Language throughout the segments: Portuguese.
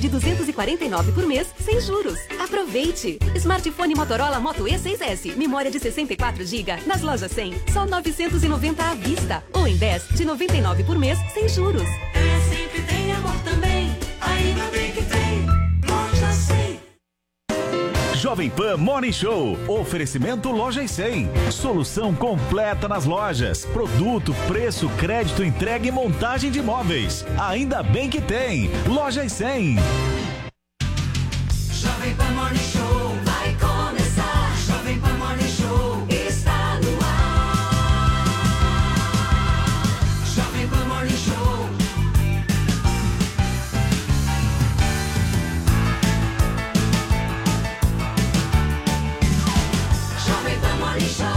de R$ 249 por mês, sem juros. Aproveite! Smartphone Motorola Moto E6S, memória de 64 GB, nas lojas 100, só R$ 990 à vista. Ou em 10 de R$ 99 por mês, sem juros. Sempre tem amor também, ainda bem que tem Loja 100. Jovem Pan Morning Show. Oferecimento Lojas 100. Solução completa nas lojas. Produto, preço, crédito, entrega e montagem de móveis. Ainda bem que tem Lojas 100. Jovem Pan Morning Show vai começar. Jovem Pan Morning Show está no ar. Jovem Pan Morning Show. Jovem Pan Morning Show.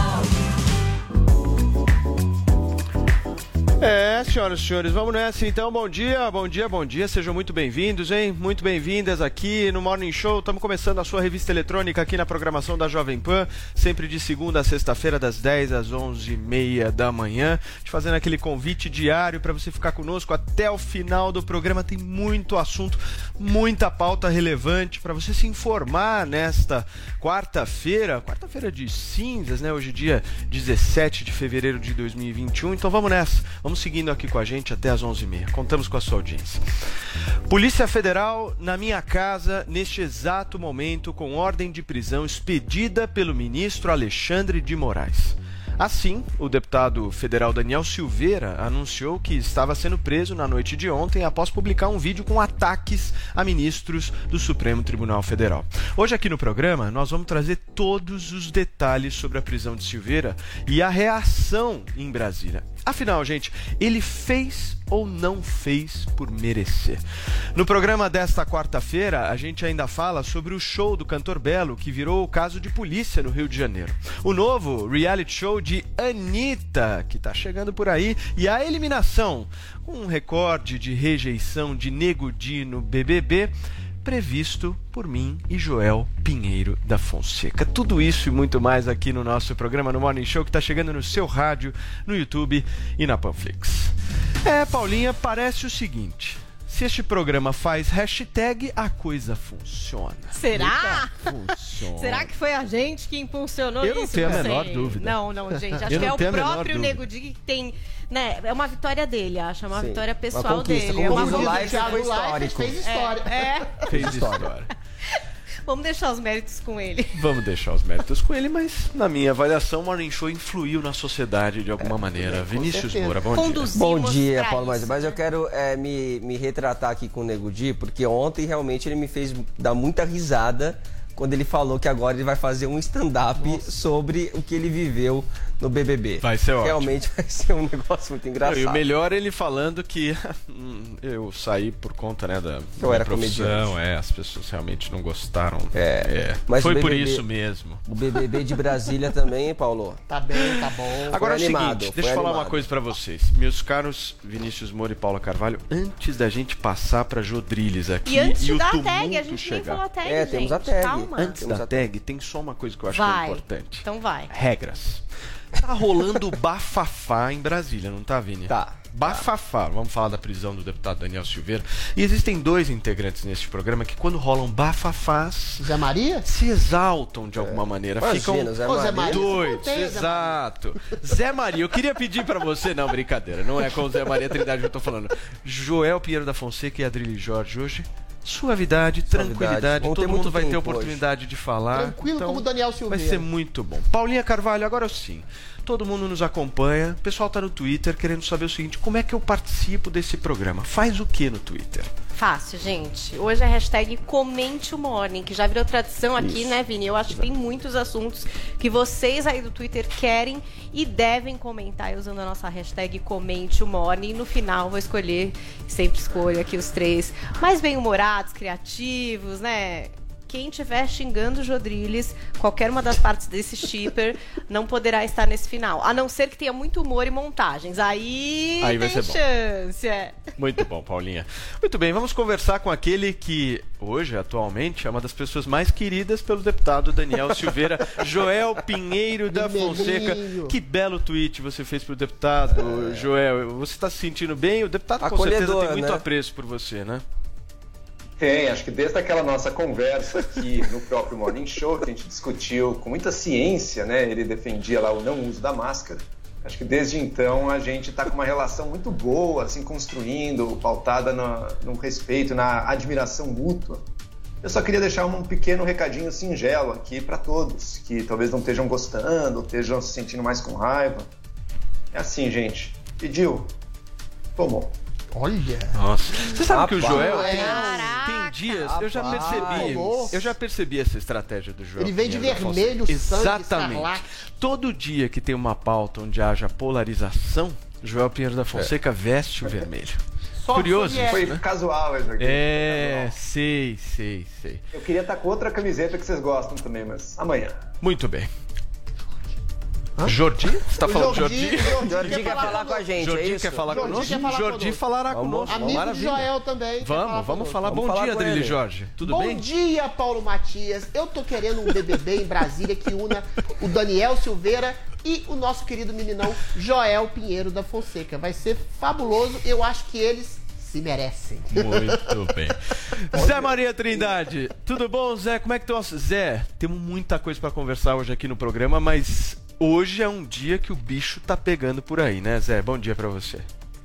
Senhoras e senhores, vamos nessa então. Bom dia, bom dia, bom dia. Sejam muito bem-vindos, hein? Muito bem-vindas aqui no Morning Show. Estamos começando a sua revista eletrônica aqui na programação da Jovem Pan, sempre de segunda a sexta-feira, das 10 às 11h30 da manhã. Te fazendo aquele convite diário para você ficar conosco até o final do programa. Tem muito assunto, muita pauta relevante para você se informar nesta quarta-feira de cinzas, né? Hoje dia 17 de fevereiro de 2021. Então vamos nessa, vamos seguindo aqui com a gente até às 11h30. Contamos com a sua audiência. Polícia Federal na minha casa neste exato momento com ordem de prisão expedida pelo ministro Alexandre de Moraes. Assim, o deputado federal Daniel Silveira anunciou que estava sendo preso na noite de ontem após publicar um vídeo com ataques a ministros do Supremo Tribunal Federal. Hoje aqui no programa nós vamos trazer todos os detalhes sobre a prisão de Silveira e a reação em Brasília. Afinal, gente, ele fez ou não fez por merecer? No programa desta quarta-feira, a gente ainda fala sobre o show do Cantor Belo, que virou o caso de polícia no Rio de Janeiro. O novo reality show de Anitta, que está chegando por aí, e a eliminação, com um recorde de rejeição de Nego Di no BBB, previsto por mim e Joel Pinheiro da Fonseca. Tudo isso e muito mais aqui no nosso programa no Morning Show, que está chegando no seu rádio, no YouTube e na Panflix. Paulinha, parece o seguinte: se este programa faz hashtag, a coisa funciona. Será? Funciona. Será que foi a gente que impulsionou isso? Eu não tenho a menor dúvida. Não, gente. Acho que é o próprio Nego Di que tem... Né, é uma vitória dele, acho. É uma vitória pessoal dele. Como é uma diz o Life, foi histórico. Fez história. Fez história. Vamos deixar os méritos com ele. Vamos deixar os méritos com ele, mas na minha avaliação, o Morning Show influiu na sociedade de alguma maneira. Vinícius Moura, bom dia. Bom dia, Paulo. Mas eu quero me retratar aqui com o Nego Di, porque ontem realmente ele me fez dar muita risada quando ele falou que agora ele vai fazer um stand-up sobre o que ele viveu no BBB. Vai ser ótimo. Realmente vai ser um negócio muito engraçado. E o melhor é ele falando que eu saí por conta, né, da era profissão. As pessoas realmente não gostaram. Mas foi BBB, por isso mesmo. O BBB de Brasília também, hein, Paulo? Tá bem, tá bom. Agora é o animado, seguinte, deixa eu falar uma coisa pra vocês. Meus caros Vinícius Moura e Paula Carvalho, antes da gente passar pra Jodriles aqui e antes de o dar a tumulto tag, a gente nem falou a tag, gente. Temos a tag. Calma. Antes da tag, tem só uma coisa que eu acho que é importante. Então vai. Regras. Tá rolando bafafá em Brasília, não tá, Vini? Tá. Bafafá. Vamos falar da prisão do deputado Daniel Silveira. E existem dois integrantes neste programa que, quando rolam bafafás, Zé Maria? se exaltam de alguma maneira. Imagina, Ficam Zé Maria. doidos. Exato. Zé Maria, eu queria pedir pra você... Não, brincadeira. Não é com o Zé Maria Trindade que eu tô falando. Joel Pinheiro da Fonseca e Adrilho Jorge hoje... Suavidade, tranquilidade, todo mundo vai ter oportunidade de falar. Tranquilo, então, como o Daniel Silveira. Vai ser muito bom. Paulinha Carvalho, agora sim. Todo mundo nos acompanha. O pessoal tá no Twitter querendo saber o seguinte: como é que eu participo desse programa? Faz o que no Twitter? Fácil, gente. Hoje é hashtag Comente o Morning, que já virou tradição aqui, né, Vini? Eu acho que tem muitos assuntos que vocês aí do Twitter querem e devem comentar usando a nossa hashtag Comente o Morning. E no final vou escolher, sempre escolho aqui os três mais bem-humorados, criativos, né? Quem estiver xingando o Jodriles, qualquer uma das partes desse shipper, não poderá estar nesse final. A não ser que tenha muito humor e montagens. Aí vai tem ser bom. chance. Muito bom, Paulinha. Muito bem, vamos conversar com aquele que hoje, atualmente, é uma das pessoas mais queridas pelo deputado Daniel Silveira, Joel Pinheiro da Fonseca. Que belo tweet você fez pro deputado, Joel. Você está se sentindo bem? O deputado com certeza tem muito apreço por você, né? Tem, acho que desde aquela nossa conversa aqui no próprio Morning Show, que a gente discutiu com muita ciência, né? Ele defendia lá o não uso da máscara. Acho que desde então a gente está com uma relação muito boa, assim, construindo, pautada no respeito, na admiração mútua. Eu só queria deixar um pequeno recadinho singelo aqui para todos, que talvez não estejam gostando, ou estejam se sentindo mais com raiva. É assim, gente. Pediu, tomou. Olha! Nossa. Você sabe que o Joel Caraca. tem dias, eu já percebi essa estratégia do Joel. Ele vem de Pinheiro da vermelho, Fonseca. sangue, Exatamente. escarlate. Todo dia que tem uma pauta onde haja polarização, Joel Pinheiro da Fonseca veste o vermelho. Só Curioso foi isso, Foi né? casual isso aqui. Sei. Eu queria estar com outra camiseta que vocês gostam também, mas amanhã. Muito bem. Jordi? Você tá falando de Jordi? Jordi quer falar com a gente, é Jordi isso? quer falar Jordi conosco? quer falar Jordi conosco. falará Vamos, conosco. vamos. Amigo Maravilha. de Joel também. Vamos falar. Vamos Bom falar dia, com Adrilho ele. Jorge. Tudo Bom bem? dia, Paulo Matias. Eu tô querendo um BBB em Brasília que una o Daniel Silveira e o nosso querido meninão Joel Pinheiro da Fonseca. Vai ser fabuloso. Eu acho que eles se merecem. Muito bem. Zé Maria Trindade, tudo bom, Zé? Como é que estão? Zé, temos muita coisa pra conversar hoje aqui no programa, mas hoje é um dia que o bicho tá pegando por aí, né, Zé? Bom dia pra você.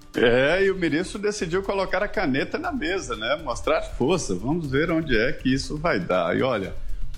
E o ministro decidiu colocar a caneta na mesa, né? Mostrar força. Vamos ver onde é que isso vai dar. E olha,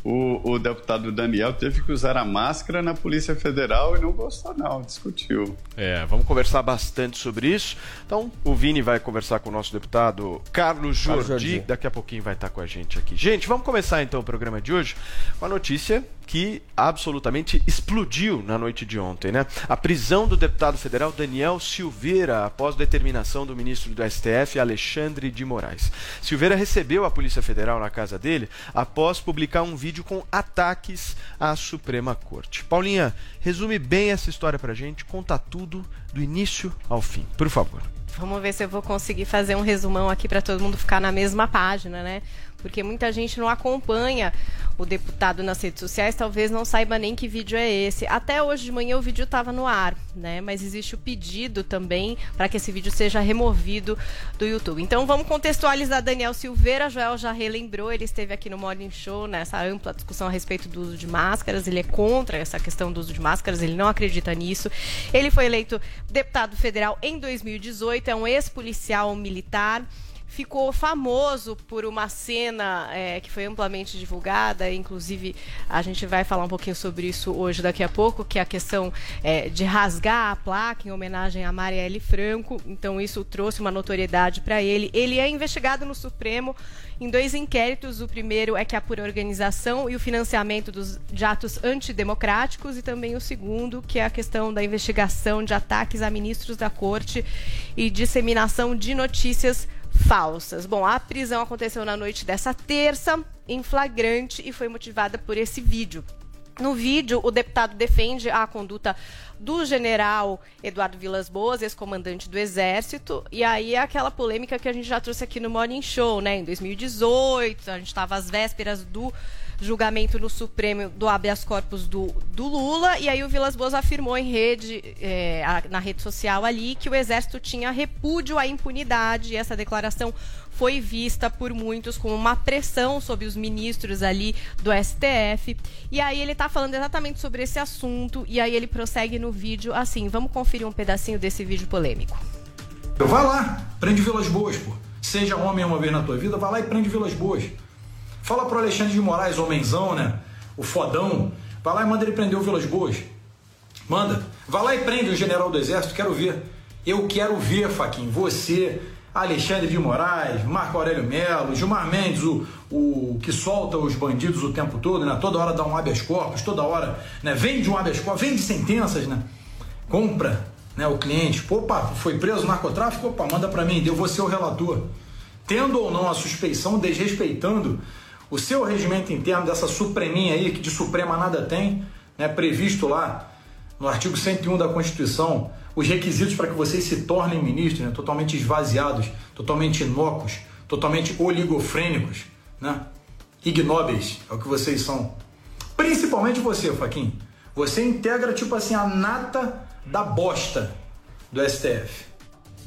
o deputado Daniel teve que usar a máscara na Polícia Federal e não gostou não, discutiu. Vamos conversar bastante sobre isso. Então, o Vini vai conversar com o nosso deputado Carlos Jordi. Daqui a pouquinho vai estar com a gente aqui. Gente, vamos começar então o programa de hoje com a notícia que absolutamente explodiu na noite de ontem, né? A prisão do deputado federal Daniel Silveira após determinação do ministro do STF, Alexandre de Moraes. Silveira recebeu a Polícia Federal na casa dele após publicar um vídeo com ataques à Suprema Corte. Paulinha, resume bem essa história pra gente, conta tudo do início ao fim, por favor. Vamos ver se eu vou conseguir fazer um resumão aqui para todo mundo ficar na mesma página, né? Porque muita gente não acompanha o deputado nas redes sociais, talvez não saiba nem que vídeo é esse. Até hoje de manhã o vídeo estava no ar, né? Mas existe o pedido também para que esse vídeo seja removido do YouTube. Então vamos contextualizar Daniel Silveira. Joel já relembrou, ele esteve aqui no Morning Show nessa ampla discussão a respeito do uso de máscaras. Ele é contra essa questão do uso de máscaras, ele não acredita nisso. Ele foi eleito deputado federal em 2018, é um ex-policial militar. Ficou famoso por uma cena que foi amplamente divulgada, inclusive a gente vai falar um pouquinho sobre isso hoje daqui a pouco, que é a questão de rasgar a placa em homenagem a Marielle Franco. Então isso trouxe uma notoriedade para ele. Ele é investigado no Supremo em 2 inquéritos. O primeiro é que apura a organização e o financiamento de atos antidemocráticos, e também o segundo, que é a questão da investigação de ataques a ministros da Corte e disseminação de notícias falsas. Bom, a prisão aconteceu na noite dessa terça, em flagrante, e foi motivada por esse vídeo. No vídeo, o deputado defende a conduta do general Eduardo Vilas Boas, ex-comandante do Exército, e aí é aquela polêmica que a gente já trouxe aqui no Morning Show, né? Em 2018, a gente estava às vésperas do julgamento no Supremo do habeas corpus do Lula, e aí o Vilas Boas afirmou em na rede social ali que o Exército tinha repúdio à impunidade, e essa declaração foi vista por muitos como uma pressão sobre os ministros ali do STF. E aí ele está falando exatamente sobre esse assunto, e aí ele prossegue no vídeo assim. Vamos conferir um pedacinho desse vídeo polêmico. Vai lá, prende Vilas Boas, pô. Seja homem uma vez na tua vida, vai lá e prende Vilas Boas. Fala pro Alexandre de Moraes, homenzão, né? O fodão. Vai lá e manda ele prender o Vilas Boas. Manda. Vai lá e prende o general do Exército, quero ver. Eu quero ver, Faquinha, você, Alexandre de Moraes, Marco Aurélio Melo, Gilmar Mendes, o que solta os bandidos o tempo todo, né? Toda hora dá um habeas corpus, toda hora, né? Vende um habeas corpus, vende sentenças, né? Compra, né? O cliente. Opa, foi preso no narcotráfico? Opa, manda pra mim, eu vou ser o relator. Tendo ou não a suspeição, desrespeitando o seu regimento interno dessa supreminha aí, que de suprema nada tem, né? Previsto lá no artigo 101 da Constituição, os requisitos para que vocês se tornem ministros, né? Totalmente esvaziados, totalmente inócuos, totalmente oligofrênicos, né? Ignóbeis, é o que vocês são. Principalmente você, Faquinha. Você integra, tipo assim, a nata da bosta do STF.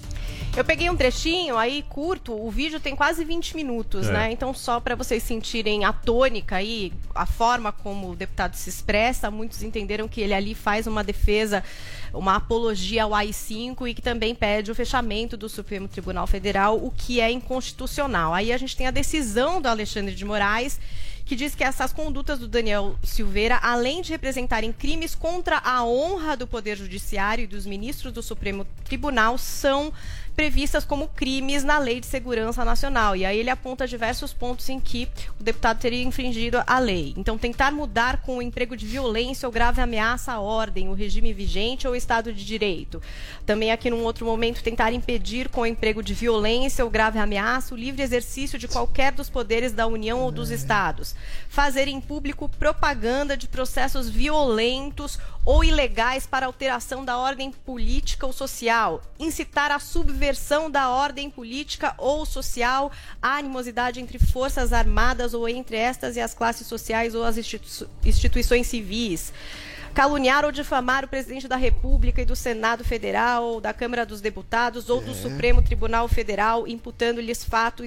Eu peguei um trechinho aí curto, o vídeo tem quase 20 minutos, né? Então só para vocês sentirem a tônica aí, a forma como o deputado se expressa, muitos entenderam que ele ali faz uma defesa, uma apologia ao AI-5 e que também pede o fechamento do Supremo Tribunal Federal, o que é inconstitucional. Aí a gente tem a decisão do Alexandre de Moraes, que diz que essas condutas do Daniel Silveira, além de representarem crimes contra a honra do Poder Judiciário e dos ministros do Supremo Tribunal, são previstas como crimes na Lei de Segurança Nacional. E aí ele aponta diversos pontos em que o deputado teria infringido a lei. Então, tentar mudar com o emprego de violência ou grave ameaça à ordem, o regime vigente ou o Estado de Direito. Também aqui, num outro momento, tentar impedir com o emprego de violência ou grave ameaça o livre exercício de qualquer dos poderes da União ou dos Estados. Fazer em público propaganda de processos violentos ou ilegais para alteração da ordem política ou social. Incitar a subversão da ordem política ou social, a animosidade entre forças armadas ou entre estas e as classes sociais ou as instituições civis. Caluniar ou difamar o presidente da República e do Senado Federal, ou da Câmara dos Deputados ou do Supremo Tribunal Federal, imputando-lhes fato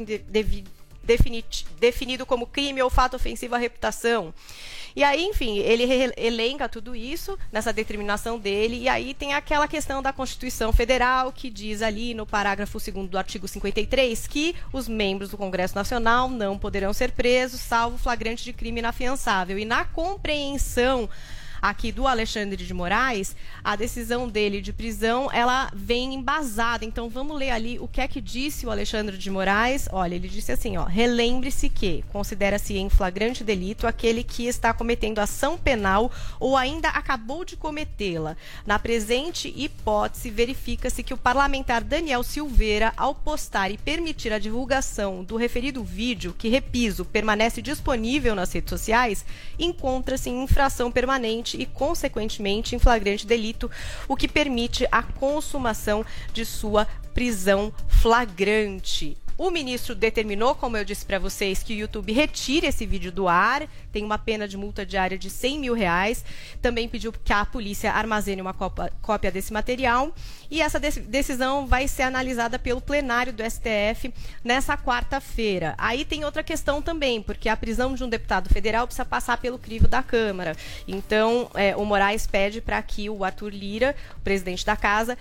definido como crime ou fato ofensivo à reputação. E aí, enfim, ele elenca tudo isso nessa determinação dele, e aí tem aquela questão da Constituição Federal, que diz ali no parágrafo 2º do artigo 53 que os membros do Congresso Nacional não poderão ser presos, salvo flagrante de crime inafiançável. E na compreensão aqui do Alexandre de Moraes, a decisão dele de prisão, ela vem embasada. Então, vamos ler ali o que é que disse o Alexandre de Moraes. Olha, ele disse assim, ó: relembre-se que considera-se em flagrante delito aquele que está cometendo ação penal ou ainda acabou de cometê-la. Na presente hipótese, verifica-se que o parlamentar Daniel Silveira, ao postar e permitir a divulgação do referido vídeo, que, repiso, permanece disponível nas redes sociais, encontra-se em infração permanente e, consequentemente, em flagrante delito, o que permite a consumação de sua prisão flagrante. O ministro determinou, como eu disse para vocês, que o YouTube retire esse vídeo do ar, tem uma pena de multa diária de R$100 mil, também pediu que a polícia armazene uma cópia desse material, e essa decisão vai ser analisada pelo plenário do STF nessa quarta-feira. Aí tem outra questão também, porque a prisão de um deputado federal precisa passar pelo crivo da Câmara. Então, o Moraes pede para que o Arthur Lira, o presidente da casa,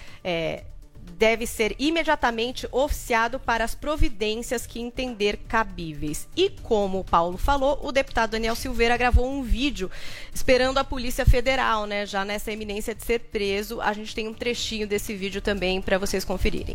deve ser imediatamente oficiado para as providências que entender cabíveis. E como o Paulo falou, o deputado Daniel Silveira gravou um vídeo esperando a Polícia Federal, né? Já nessa iminência de ser preso. A gente tem um trechinho desse vídeo também para vocês conferirem.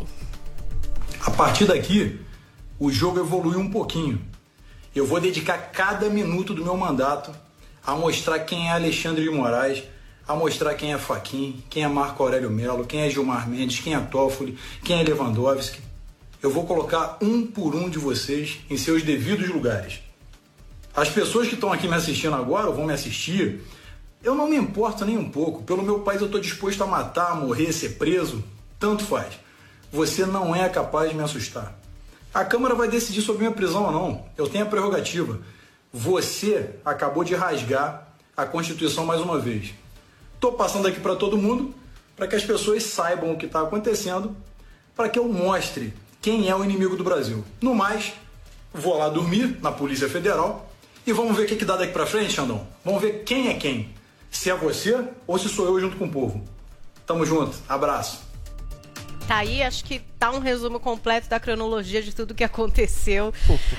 A partir daqui, o jogo evoluiu um pouquinho. Eu vou dedicar cada minuto do meu mandato a mostrar quem é Alexandre de Moraes, a mostrar quem é Fachin, quem é Marco Aurélio Mello, quem é Gilmar Mendes, quem é Toffoli, quem é Lewandowski. Eu vou colocar um por um de vocês em seus devidos lugares. As pessoas que estão aqui me assistindo agora, ou vão me assistir, eu não me importo nem um pouco. Pelo meu país eu estou disposto a matar, a morrer, ser preso, tanto faz. Você não é capaz de me assustar. A Câmara vai decidir sobre minha prisão ou não. Eu tenho a prerrogativa. Você acabou de rasgar a Constituição mais uma vez. Estou passando aqui para todo mundo, para que as pessoas saibam o que está acontecendo, para que eu mostre quem é o inimigo do Brasil. No mais, vou lá dormir na Polícia Federal e vamos ver o que dá daqui para frente, Xandão. Vamos ver quem é quem. Se é você ou se sou eu junto com o povo. Tamo junto. Abraço. Tá aí, acho que tá um resumo completo da cronologia de tudo que aconteceu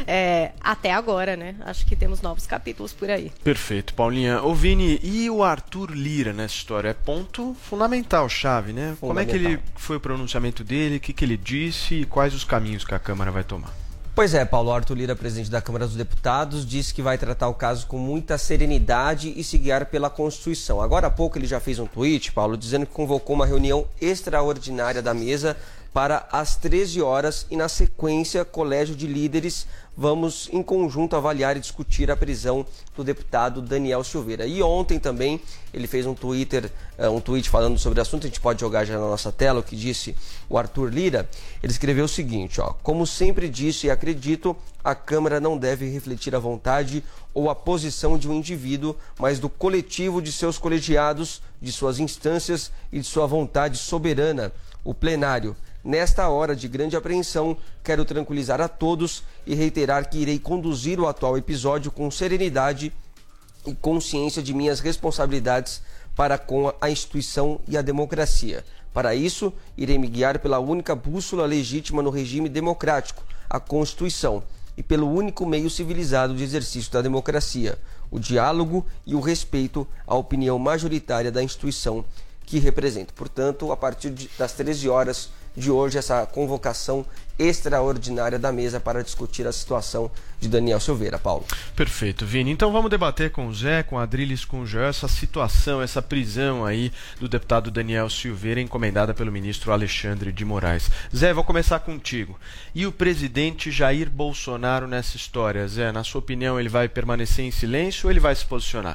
até agora, né? Acho que temos novos capítulos por aí. Perfeito, Paulinha. Ô Vini, e o Arthur Lira nessa história? É ponto fundamental, chave, né? Como é que ele foi o pronunciamento dele, o que ele disse e quais os caminhos que a Câmara vai tomar? Pois é, Paulo. Arthur Lira, presidente da Câmara dos Deputados, disse que vai tratar o caso com muita serenidade e se guiar pela Constituição. Agora há pouco ele já fez um tweet, Paulo, dizendo que convocou uma reunião extraordinária da mesa para as 13 horas e, na sequência, Colégio de Líderes, vamos em conjunto avaliar e discutir a prisão do deputado Daniel Silveira. E ontem também ele fez um tweet falando sobre o assunto, a gente pode jogar já na nossa tela o que disse o Arthur Lira. Ele escreveu o seguinte, ó: como sempre disse e acredito, a Câmara não deve refletir a vontade ou a posição de um indivíduo, mas do coletivo de seus colegiados, de suas instâncias e de sua vontade soberana. o plenário. Nesta hora de grande apreensão, quero tranquilizar a todos e reiterar que irei conduzir o atual episódio com serenidade e consciência de minhas responsabilidades para com a instituição e a democracia. Para isso, irei me guiar pela única bússola legítima no regime democrático, a Constituição, e pelo único meio civilizado de exercício da democracia, o diálogo e o respeito à opinião majoritária da instituição que represento. Portanto, a partir das 13 horas de hoje, essa convocação extraordinária da mesa para discutir a situação de Daniel Silveira. Paulo. Perfeito, Vini. Então vamos debater com o Zé, com a Adriles, com o Joel, essa situação, essa prisão aí do deputado Daniel Silveira, encomendada pelo ministro Alexandre de Moraes. Zé, vou começar contigo. E o presidente Jair Bolsonaro nessa história? Zé, na sua opinião, ele vai permanecer em silêncio ou ele vai se posicionar?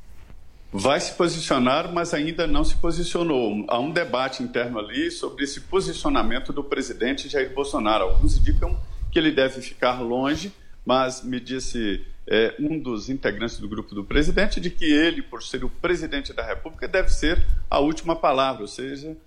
Vai se posicionar, mas ainda não se posicionou. Há um debate interno ali sobre esse posicionamento do presidente Jair Bolsonaro. Alguns indicam que ele deve ficar longe, mas me disse um dos integrantes do grupo do presidente de que ele, por ser o presidente da República, deve ser a última palavra, ou seja,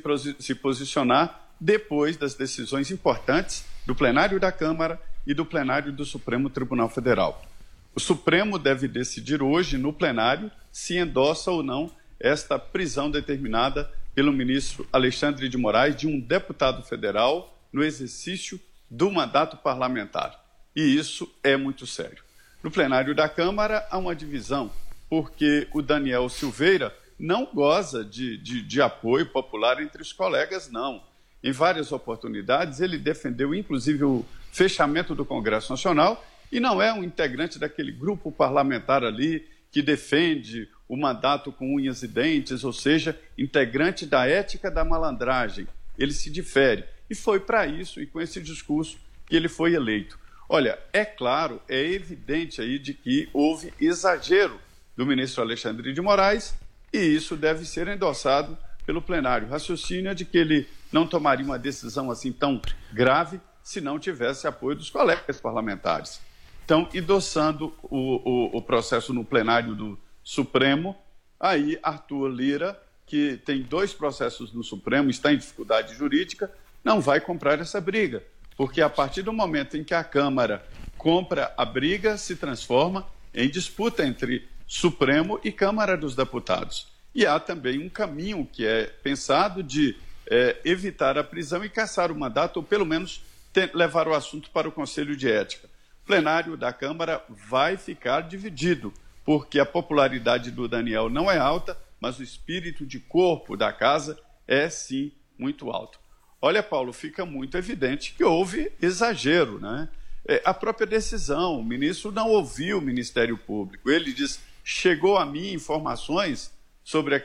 se posicionar depois das decisões importantes do plenário da Câmara e do plenário do Supremo Tribunal Federal. O Supremo deve decidir hoje, no plenário, se endossa ou não esta prisão determinada pelo ministro Alexandre de Moraes de um deputado federal no exercício do mandato parlamentar. E isso é muito sério. No plenário da Câmara há uma divisão, porque o Daniel Silveira não goza de apoio popular entre os colegas, não. Em várias oportunidades ele defendeu, inclusive, o fechamento do Congresso Nacional e não é um integrante daquele grupo parlamentar ali que defende o mandato com unhas e dentes, ou seja, integrante da ética da malandragem. Ele se difere. E foi para isso, e com esse discurso, que ele foi eleito. Olha, é claro, é evidente aí de que houve exagero do ministro Alexandre de Moraes e isso deve ser endossado pelo plenário. Raciocínio é de que ele não tomaria uma decisão assim tão grave se não tivesse apoio dos colegas parlamentares. Então, endossando o processo no plenário do Supremo, aí Arthur Lira, que tem 2 processos no Supremo, está em dificuldade jurídica, não vai comprar essa briga, porque a partir do momento em que a Câmara compra a briga, se transforma em disputa entre Supremo e Câmara dos Deputados. E há também um caminho que é pensado de evitar a prisão e cassar o mandato, ou pelo menos levar o assunto para o Conselho de Ética. O plenário da Câmara vai ficar dividido, porque a popularidade do Daniel não é alta, mas o espírito de corpo da casa é, sim, muito alto. Olha, Paulo, fica muito evidente que houve exagero, né? A própria decisão, o ministro não ouviu o Ministério Público. Ele diz, chegou a mim informações sobre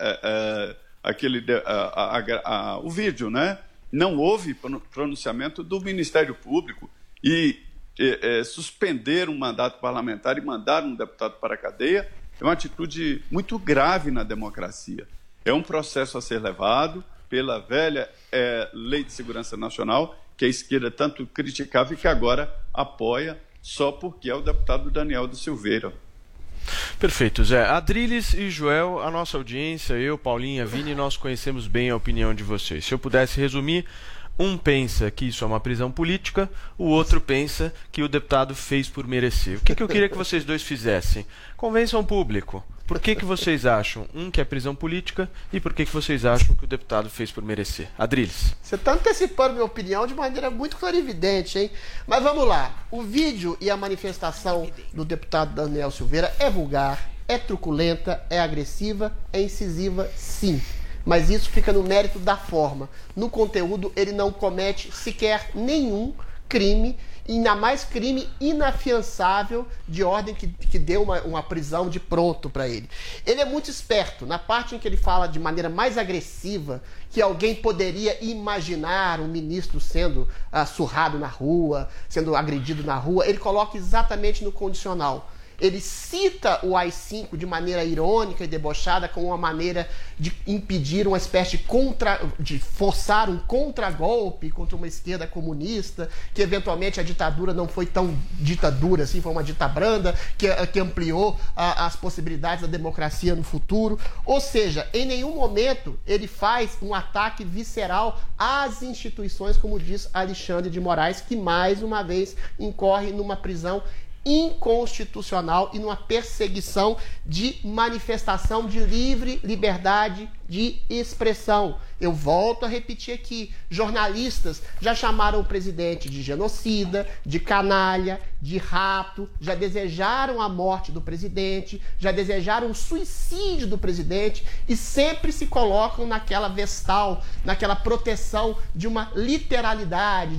o vídeo, né? Não houve pronunciamento do Ministério Público e suspender um mandato parlamentar e mandar um deputado para a cadeia é uma atitude muito grave na democracia. É um processo a ser levado pela velha Lei de Segurança Nacional, que a esquerda tanto criticava e que agora apoia só porque é o deputado Daniel da Silveira. Perfeito, Zé. Adriles e Joel, a nossa audiência, eu, Paulinha, Vini, nós conhecemos bem a opinião de vocês. Se eu pudesse resumir, um pensa que isso é uma prisão política, o outro pensa que o deputado fez por merecer. O que eu queria que vocês dois fizessem? Convençam o público. Por que vocês acham, que é prisão política, e por que vocês acham que o deputado fez por merecer? Adriles. Você está antecipando minha opinião de maneira muito clarividente, hein? Mas vamos lá. O vídeo e a manifestação do deputado Daniel Silveira é vulgar, é truculenta, é agressiva, é incisiva, sim. Mas isso fica no mérito da forma. No conteúdo, ele não comete sequer nenhum crime, ainda mais crime inafiançável de ordem que deu uma prisão de pronto para ele. Ele é muito esperto. Na parte em que ele fala de maneira mais agressiva que alguém poderia imaginar um ministro sendo surrado na rua, sendo agredido na rua, ele coloca exatamente no condicional. ele cita o AI-5 de maneira irônica e debochada, como uma maneira de impedir uma espécie de forçar um contragolpe contra uma esquerda comunista, que eventualmente a ditadura não foi tão ditadura assim, foi uma ditabranda, que ampliou as possibilidades da democracia no futuro. Ou seja, em nenhum momento ele faz um ataque visceral às instituições, como diz Alexandre de Moraes, que mais uma vez incorre numa prisão inconstitucional e numa perseguição de manifestação de livre liberdade de expressão. Eu volto a repetir aqui, jornalistas já chamaram o presidente de genocida, de canalha, de rato, já desejaram a morte do presidente, já desejaram o suicídio do presidente e sempre se colocam naquela vestal, naquela proteção de uma literalidade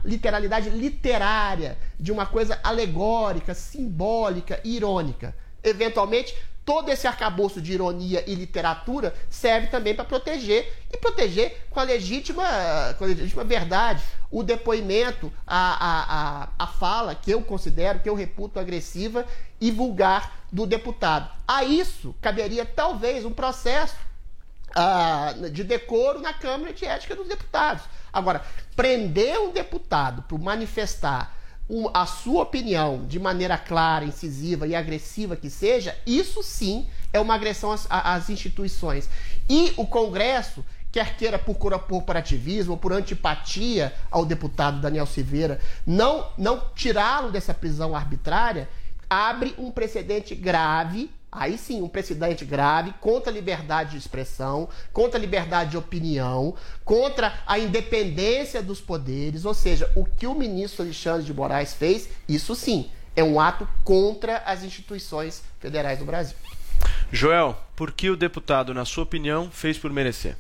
literária, de uma coisa alegórica, simbólica, irônica. Eventualmente, todo esse arcabouço de ironia e literatura serve também para proteger, e proteger com a legítima verdade, o depoimento, a fala que eu considero, que eu reputo agressiva e vulgar do deputado. A isso caberia talvez um processo de decoro na Câmara de Ética dos Deputados. Agora, prender um deputado por manifestar a sua opinião de maneira clara, incisiva e agressiva que seja, isso sim é uma agressão às instituições. E o Congresso, quer queira por corporativismo ou por antipatia ao deputado Daniel Silveira, não tirá-lo dessa prisão arbitrária, abre um precedente grave. Aí sim, um precedente grave contra a liberdade de expressão, contra a liberdade de opinião, contra a independência dos poderes. Ou seja, o que o ministro Alexandre de Moraes fez, isso sim, é um ato contra as instituições federais do Brasil. Joel, por que o deputado, na sua opinião, fez por merecer?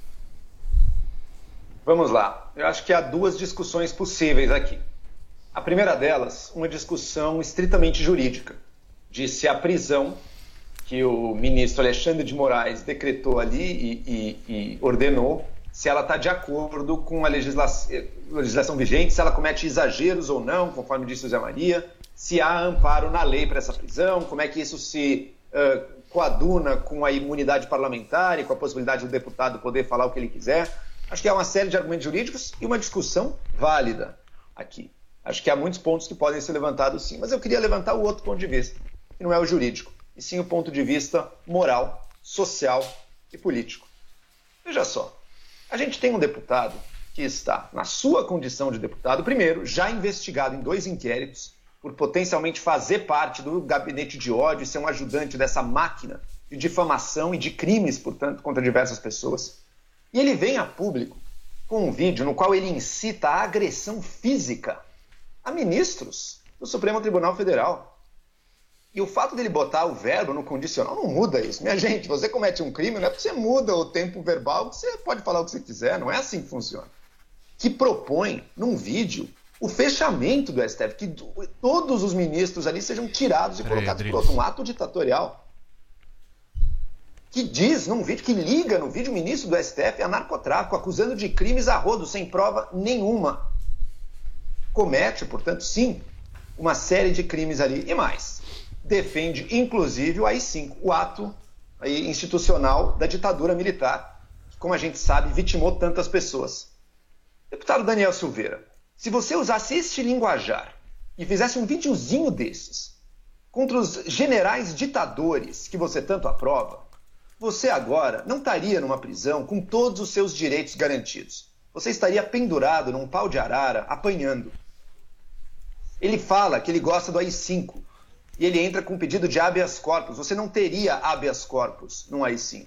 Vamos lá. Eu acho que há duas discussões possíveis aqui. A primeira delas, uma discussão estritamente jurídica, de se a prisão que o ministro Alexandre de Moraes decretou ali e ordenou, se ela está de acordo com a legislação vigente, se ela comete exageros ou não, conforme disse o Zé Maria, se há amparo na lei para essa prisão, como é que isso se coaduna com a imunidade parlamentar e com a possibilidade do deputado poder falar o que ele quiser. Acho que há uma série de argumentos jurídicos e uma discussão válida aqui. Acho que há muitos pontos que podem ser levantados sim, mas eu queria levantar o outro ponto de vista, que não é o jurídico, e sim o ponto de vista moral, social e político. Veja só, a gente tem um deputado que está, na sua condição de deputado, primeiro, já investigado em 2 inquéritos, por potencialmente fazer parte do gabinete de ódio e ser um ajudante dessa máquina de difamação e de crimes, portanto, contra diversas pessoas. E ele vem a público com um vídeo no qual ele incita a agressão física a ministros do Supremo Tribunal Federal. E o fato dele botar o verbo no condicional não muda isso. Minha gente, você comete um crime, não é porque você muda o tempo verbal, que você pode falar o que você quiser, não é assim que funciona. Que propõe, num vídeo, o fechamento do STF, que todos os ministros ali sejam tirados e colocados por outro, um ato ditatorial. Que diz num vídeo, que liga no vídeo o ministro do STF a narcotráfico, acusando de crimes a rodo, sem prova nenhuma. Comete, portanto, sim, uma série de crimes ali e mais. Defende, inclusive, o AI-5, o ato institucional da ditadura militar, que, como a gente sabe, vitimou tantas pessoas. Deputado Daniel Silveira, se você usasse este linguajar e fizesse um videozinho desses contra os generais ditadores que você tanto aprova, você agora não estaria numa prisão com todos os seus direitos garantidos. Você estaria pendurado num pau de arara, apanhando. Ele fala que ele gosta do AI-5 e ele entra com um pedido de habeas corpus. Você não teria habeas corpus no AI-5.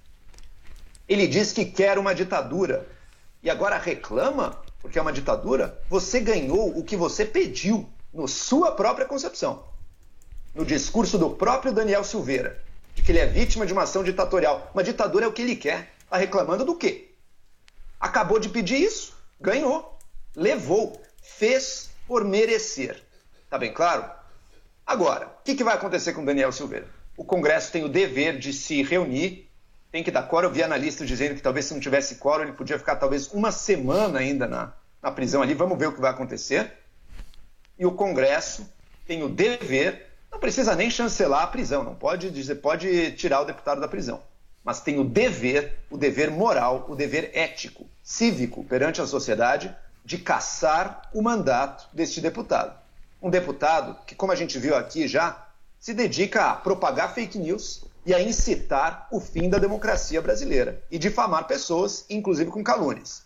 Ele diz que quer uma ditadura e agora reclama porque é uma ditadura. Você ganhou o que você pediu na sua própria concepção. No discurso do próprio Daniel Silveira, de que ele é vítima de uma ação ditatorial. Uma ditadura é o que ele quer. Está reclamando do quê? Acabou de pedir isso, ganhou, levou, fez por merecer. Tá bem claro? Agora, o que vai acontecer com Daniel Silveira? O Congresso tem o dever de se reunir, tem que dar quórum. Eu vi analistas dizendo que talvez se não tivesse quórum, ele podia ficar talvez uma semana ainda na prisão ali. Vamos ver o que vai acontecer. E o Congresso tem o dever, não precisa nem chancelar a prisão, não pode dizer, pode tirar o deputado da prisão. Mas tem o dever moral, o dever ético, cívico perante a sociedade de cassar o mandato deste deputado. Um deputado que, como a gente viu aqui já, se dedica a propagar fake news e a incitar o fim da democracia brasileira e difamar pessoas, inclusive com calúnias.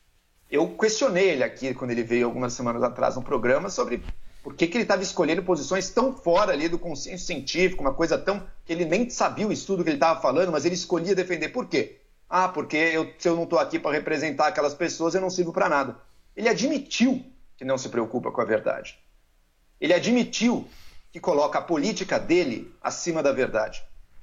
Eu questionei ele aqui, quando ele veio algumas semanas atrás no programa, sobre por que ele estava escolhendo posições tão fora ali do consenso científico, uma coisa tão que ele nem sabia o estudo que ele estava falando, mas ele escolhia defender. Por quê? Porque se eu não estou aqui para representar aquelas pessoas, eu não sirvo para nada. Ele admitiu que não se preocupa com a verdade. Ele admitiu que coloca a política dele acima da verdade.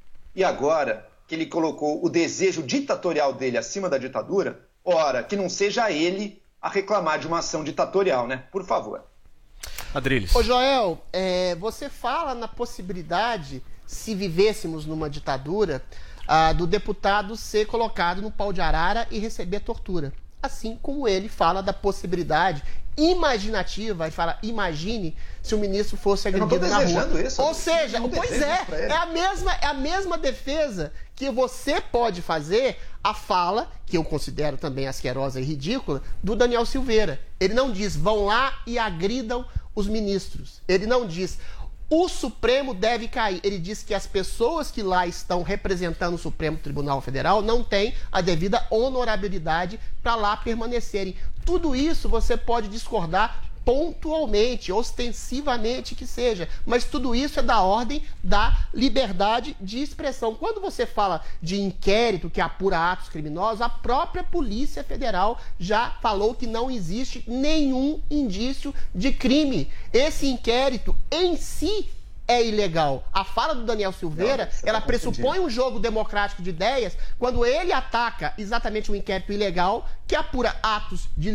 E agora que ele colocou o desejo ditatorial dele acima da ditadura, ora, que não seja ele a reclamar de uma ação ditatorial, né? Por favor. Adriles. Ô Joel, você fala na possibilidade, se vivêssemos numa ditadura, do deputado ser colocado no pau de arara e receber tortura. Assim como ele fala da possibilidade imaginativa, ele fala, imagine se o ministro fosse agredido na rua. Isso, ou seja, pois é a mesma defesa que você pode fazer a fala, que eu considero também asquerosa e ridícula, do Daniel Silveira. Ele não diz, vão lá e agridam os ministros. Ele não diz, o Supremo deve cair. Ele diz que as pessoas que lá estão representando o Supremo Tribunal Federal não têm a devida honorabilidade para lá permanecerem. Tudo isso você pode discordar pontualmente, ostensivamente que seja, mas tudo isso é da ordem da liberdade de expressão. Quando você fala de inquérito que apura atos criminosos, a própria Polícia Federal já falou que não existe nenhum indício de crime. Esse inquérito em si é ilegal. A fala do Daniel Silveira, ela pressupõe um jogo democrático de ideias quando ele ataca exatamente um inquérito ilegal que apura atos de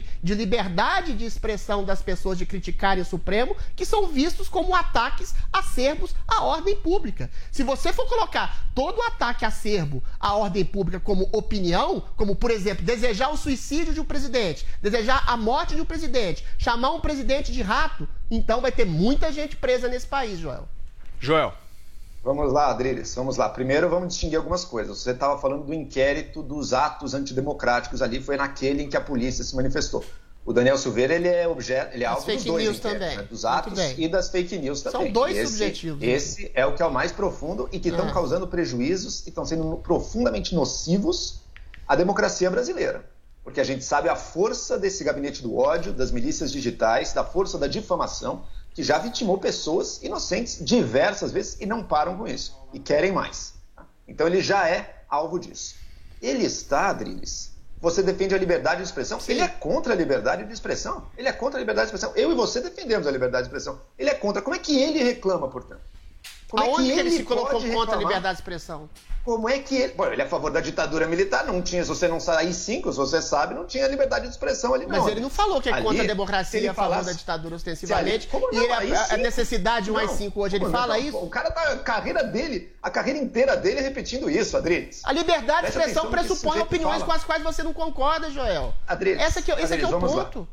liberdade de expressão das pessoas de criticarem o Supremo, que são vistos como ataques acerbos à ordem pública. Se você for colocar todo ataque acerbo à ordem pública como opinião, como, por exemplo, desejar o suicídio de um presidente, desejar a morte de um presidente, chamar um presidente de rato, então vai ter muita gente presa nesse país, Joel. Vamos lá, Adriles, vamos lá. Primeiro vamos distinguir algumas coisas. Você estava falando do inquérito dos atos antidemocráticos ali, foi naquele em que a polícia se manifestou. O Daniel Silveira, ele é alvo dos dois inquéritos, né? Dos atos e das fake news também. São dois subjetivos. Esse é o que é o mais profundo e que estão causando prejuízos e estão sendo profundamente nocivos à democracia brasileira. Porque a gente sabe a força desse gabinete do ódio, das milícias digitais, da força da difamação, que já vitimou pessoas inocentes diversas vezes e não param com isso. E querem mais. Então ele já é alvo disso. Ele está, Adriles, você defende a liberdade de expressão? Sim. Ele é contra a liberdade de expressão. Ele é contra a liberdade de expressão. Eu e você defendemos a liberdade de expressão. Ele é contra. Como é que ele reclama, portanto? Aonde que ele se colocou contra a liberdade de expressão? Como é que ele... Bom, ele é a favor da ditadura militar, não tinha, se você não sair 5, se você sabe, não tinha liberdade de expressão ali, não. Mas ele não falou que é contra a democracia e a favor da ditadura ostensivamente. E a necessidade de um AI-5 hoje, ele fala isso? O cara tá, a carreira inteira dele repetindo isso, Adriles. A liberdade de expressão pressupõe opiniões com as quais você não concorda, Joel. Adriles, esse aqui é o ponto.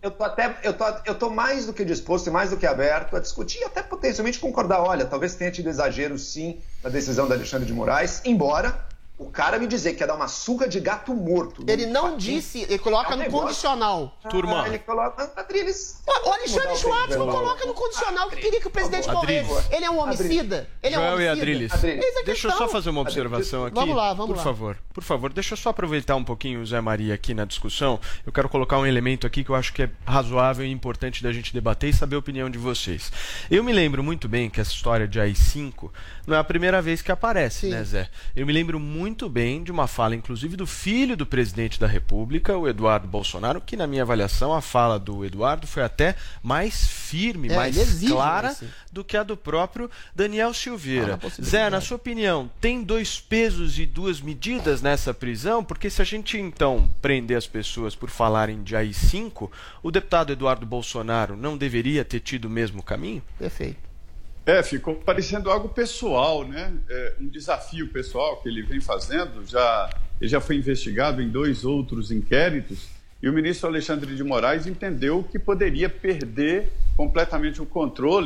Eu tô mais do que disposto e mais do que aberto a discutir e até potencialmente concordar. Olha, talvez tenha tido exagero, sim, na decisão da Alexandre de Moraes, embora o cara me dizer que ia dar uma surra de gato morto. Ele não disse, ele coloca no condicional. Turma. Ele coloca. Adriles. O Alexandre Schwartz não coloca no condicional que queria que o presidente morresse. Ele é um homicida. Ele é um Joel homicida. e Adriles. Deixa eu só fazer uma observação aqui. Vamos lá. Por favor, deixa eu só aproveitar um pouquinho o Zé Maria aqui na discussão. Eu quero colocar um elemento aqui que eu acho que é razoável e importante da gente debater e saber a opinião de vocês. Eu me lembro muito bem que essa história de AI-5 não é a primeira vez que aparece, né, Zé? Eu me lembro muito bem de uma fala, inclusive, do filho do presidente da República, o Eduardo Bolsonaro, que, na minha avaliação, a fala do Eduardo foi até mais firme, mais clara do que a do próprio Daniel Silveira. Zé, na sua opinião, tem 2 pesos e 2 medidas nessa prisão? Porque se a gente, então, prender as pessoas por falarem de AI-5, o deputado Eduardo Bolsonaro não deveria ter tido o mesmo caminho? Perfeito. Ficou parecendo algo pessoal, né? Um desafio pessoal que ele vem fazendo. Ele já foi investigado em 2 outros inquéritos e o ministro Alexandre de Moraes entendeu que poderia perder completamente o controle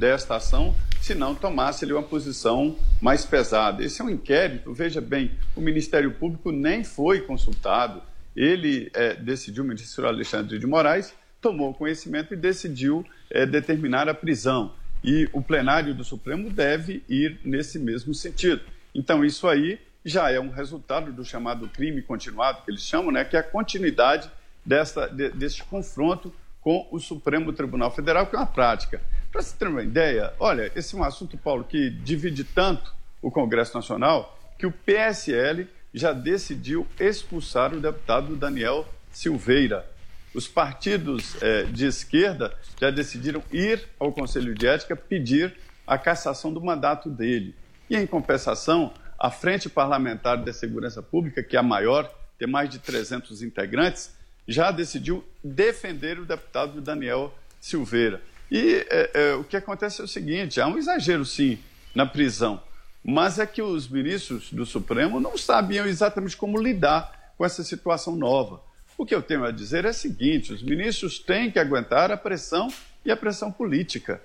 desta ação se não tomasse ele uma posição mais pesada. Esse é um inquérito, veja bem, o Ministério Público nem foi consultado. Ele decidiu, o ministro Alexandre de Moraes tomou conhecimento e decidiu determinar a prisão. E o plenário do Supremo deve ir nesse mesmo sentido. Então, isso aí já é um resultado do chamado crime continuado, que eles chamam, né, que é a continuidade desse confronto com o Supremo Tribunal Federal, que é uma prática. Para você ter uma ideia, olha, esse é um assunto, Paulo, que divide tanto o Congresso Nacional, que o PSL já decidiu expulsar o deputado Daniel Silveira. Os partidos de esquerda já decidiram ir ao Conselho de Ética pedir a cassação do mandato dele. E, em compensação, a Frente Parlamentar da Segurança Pública, que é a maior, tem mais de 300 integrantes, já decidiu defender o deputado Daniel Silveira. E o que acontece é o seguinte, há um exagero, sim, na prisão, mas é que os ministros do Supremo não sabiam exatamente como lidar com essa situação nova. O que eu tenho a dizer é o seguinte, os ministros têm que aguentar a pressão e a pressão política.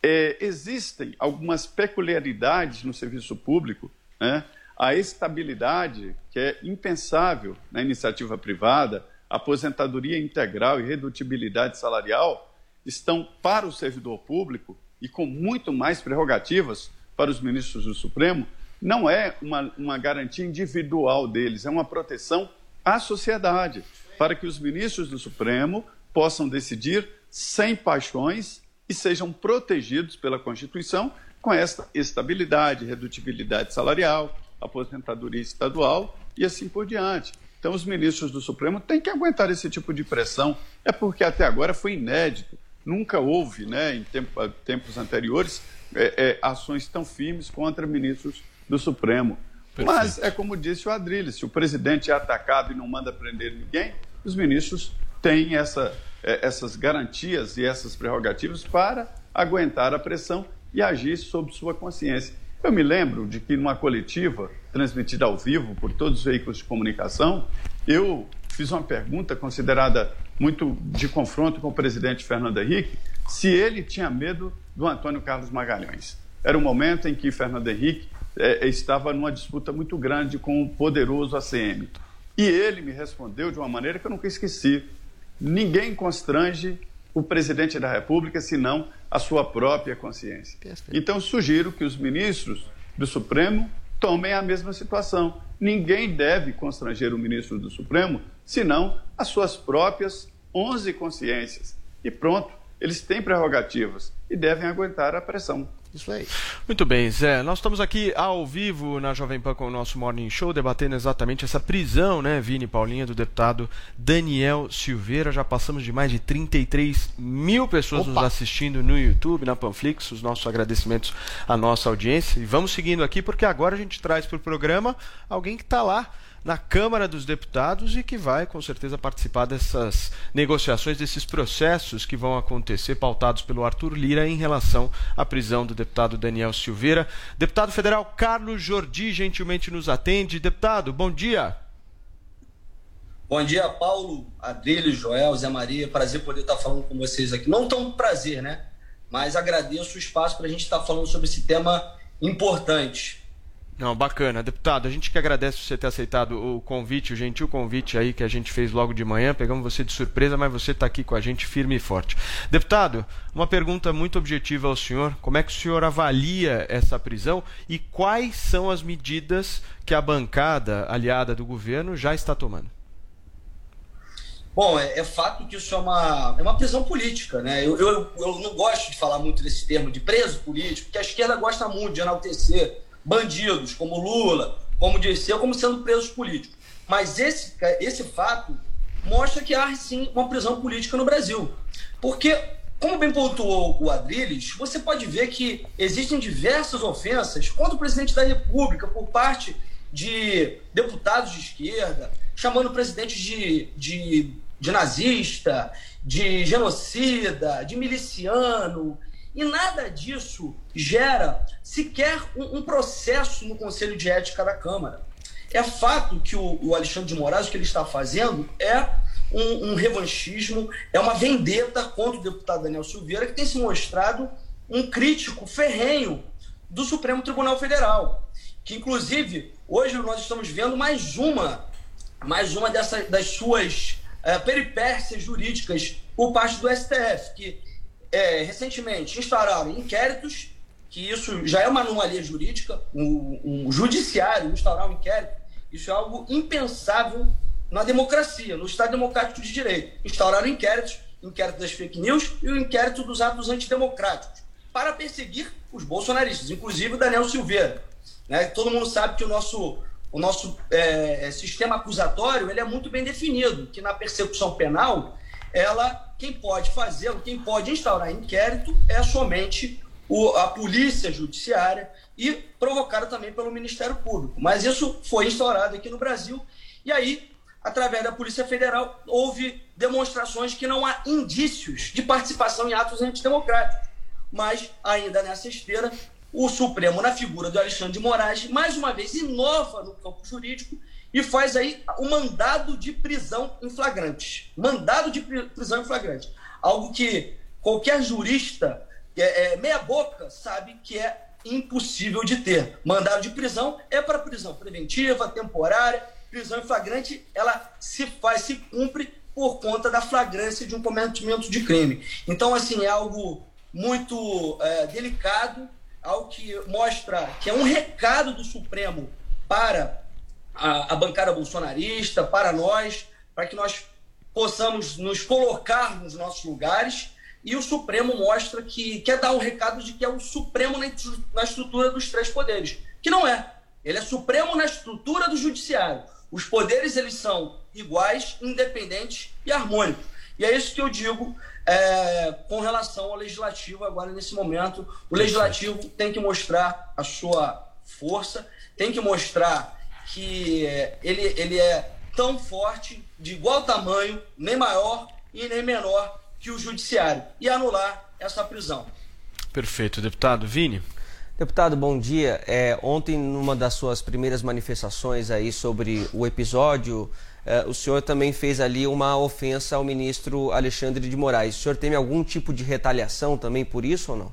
Existem algumas peculiaridades no serviço público, né? A estabilidade, que é impensável na iniciativa privada, aposentadoria integral e redutibilidade salarial, estão para o servidor público e com muito mais prerrogativas para os ministros do Supremo, não é uma garantia individual deles, é uma proteção à sociedade, para que os ministros do Supremo possam decidir sem paixões e sejam protegidos pela Constituição com esta estabilidade, redutibilidade salarial, aposentadoria estadual e assim por diante. Então, os ministros do Supremo têm que aguentar esse tipo de pressão, é porque até agora foi inédito. Nunca houve, né, em tempos anteriores, ações tão firmes contra ministros do Supremo. Perfeito. Mas é como disse o Adrilles, se o presidente é atacado e não manda prender ninguém, os ministros têm essas garantias e essas prerrogativas para aguentar a pressão e agir sob sua consciência. Eu me lembro de que numa coletiva transmitida ao vivo por todos os veículos de comunicação, eu fiz uma pergunta considerada muito de confronto com o presidente Fernando Henrique, se ele tinha medo do Antônio Carlos Magalhães. Era um momento em que Fernando Henrique estava numa disputa muito grande com o poderoso ACM. E ele me respondeu de uma maneira que eu nunca esqueci. Ninguém constrange o presidente da República senão a sua própria consciência. Perfeito. Então, sugiro que os ministros do Supremo tomem a mesma situação. Ninguém deve constranger o ministro do Supremo senão as suas próprias 11 consciências. E pronto, eles têm prerrogativas e devem aguentar a pressão. Isso aí. Muito bem, Zé. Nós estamos aqui ao vivo na Jovem Pan com o nosso Morning Show, debatendo exatamente essa prisão, né, Vini e Paulinha, do deputado Daniel Silveira. Já passamos de mais de 33 mil pessoas nos assistindo no YouTube, na Panflix. Os nossos agradecimentos à nossa audiência. E vamos seguindo aqui, porque agora a gente traz para o programa alguém que está lá na Câmara dos Deputados e que vai, com certeza, participar dessas negociações, desses processos que vão acontecer, pautados pelo Arthur Lira em relação à prisão do deputado Daniel Silveira. Deputado federal Carlos Jordi gentilmente nos atende. Deputado, bom dia. Bom dia, Paulo, Adrilles, Joel, Zé Maria. Prazer poder estar falando com vocês aqui. Não tão prazer, né? Mas agradeço o espaço para a gente estar falando sobre esse tema importante. Não, bacana. Deputado, a gente que agradece você ter aceitado o convite, o gentil convite aí que a gente fez logo de manhã. Pegamos você de surpresa, mas você está aqui com a gente firme e forte. Deputado, uma pergunta muito objetiva ao senhor. Como é que o senhor avalia essa prisão e quais são as medidas que a bancada aliada do governo já está tomando? Bom, é fato que isso é uma prisão política, né? Eu não gosto de falar muito desse termo de preso político, porque a esquerda gosta muito de enaltecer bandidos como Lula, como Dirceu, como sendo presos políticos. Mas esse fato mostra que há, sim, uma prisão política no Brasil. Porque, como bem pontuou o Adrilles, você pode ver que existem diversas ofensas contra o presidente da República por parte de deputados de esquerda, chamando o presidente de nazista, de genocida, de miliciano. E nada disso gera sequer um processo no Conselho de Ética da Câmara. É fato que o Alexandre de Moraes, o que ele está fazendo é um revanchismo, é uma vendetta contra o deputado Daniel Silveira, que tem se mostrado um crítico ferrenho do Supremo Tribunal Federal, que inclusive hoje nós estamos vendo mais uma das suas peripécias jurídicas por parte do STF, que recentemente instauraram inquéritos, que isso já é uma anomalia jurídica, um judiciário instaurar um inquérito, isso é algo impensável na democracia, no Estado Democrático de Direito. Instauraram inquéritos, o inquérito das fake news e o inquérito dos atos antidemocráticos, para perseguir os bolsonaristas, inclusive o Daniel Silveira. Né? Todo mundo sabe que o nosso sistema acusatório ele é muito bem definido, que na persecução penal, quem pode fazê-lo, quem pode instaurar inquérito é somente a polícia judiciária e provocado também pelo Ministério Público. Mas isso foi instaurado aqui no Brasil e aí, através da Polícia Federal, houve demonstrações que não há indícios de participação em atos antidemocráticos. Mas, ainda nessa esteira, o Supremo, na figura do Alexandre de Moraes, mais uma vez inova no campo jurídico e faz aí o mandado de prisão em flagrante. Mandado de prisão em flagrante. Algo que qualquer jurista meia boca sabe que é impossível de ter. Mandado de prisão é para prisão preventiva, temporária. Prisão em flagrante, ela se cumpre por conta da flagrância de um cometimento de crime. Então, assim, é algo muito delicado, algo que mostra que é um recado do Supremo para a bancada bolsonarista, para nós, para que nós possamos nos colocar nos nossos lugares, e o Supremo mostra que quer dar um recado de que é o Supremo na estrutura dos três poderes, que não é. Ele é Supremo na estrutura do Judiciário. Os poderes, eles são iguais, independentes e harmônicos. E é isso que eu digo com relação ao Legislativo agora, nesse momento. O Legislativo tem que mostrar a sua força, tem que mostrar que ele é tão forte, de igual tamanho, nem maior e nem menor que o Judiciário, e anular essa prisão. Perfeito. Deputado Vini? Deputado, bom dia. Ontem, numa das suas primeiras manifestações aí sobre o episódio, o senhor também fez ali uma ofensa ao ministro Alexandre de Moraes. O senhor teme algum tipo de retaliação também por isso ou não?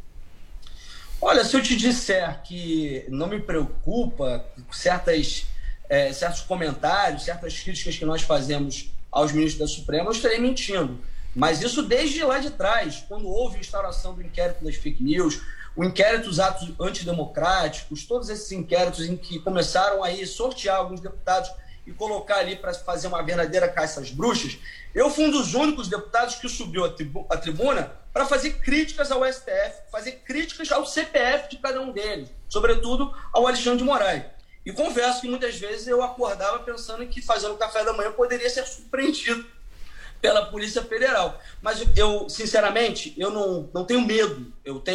Olha, se eu te disser que não me preocupa certos comentários, certas críticas que nós fazemos aos ministros da Suprema, eu estarei mentindo. Mas isso desde lá de trás, quando houve a instauração do inquérito das fake news, o inquérito dos atos antidemocráticos, todos esses inquéritos em que começaram a sortear alguns deputados e colocar ali para fazer uma verdadeira caça às bruxas, eu fui um dos únicos deputados que subiu à tribuna para fazer críticas ao STF, fazer críticas ao CPF de cada um deles, sobretudo ao Alexandre de Moraes. E confesso que muitas vezes eu acordava pensando que fazendo café da manhã poderia ser surpreendido pela Polícia Federal. Mas eu, sinceramente, eu não tenho medo.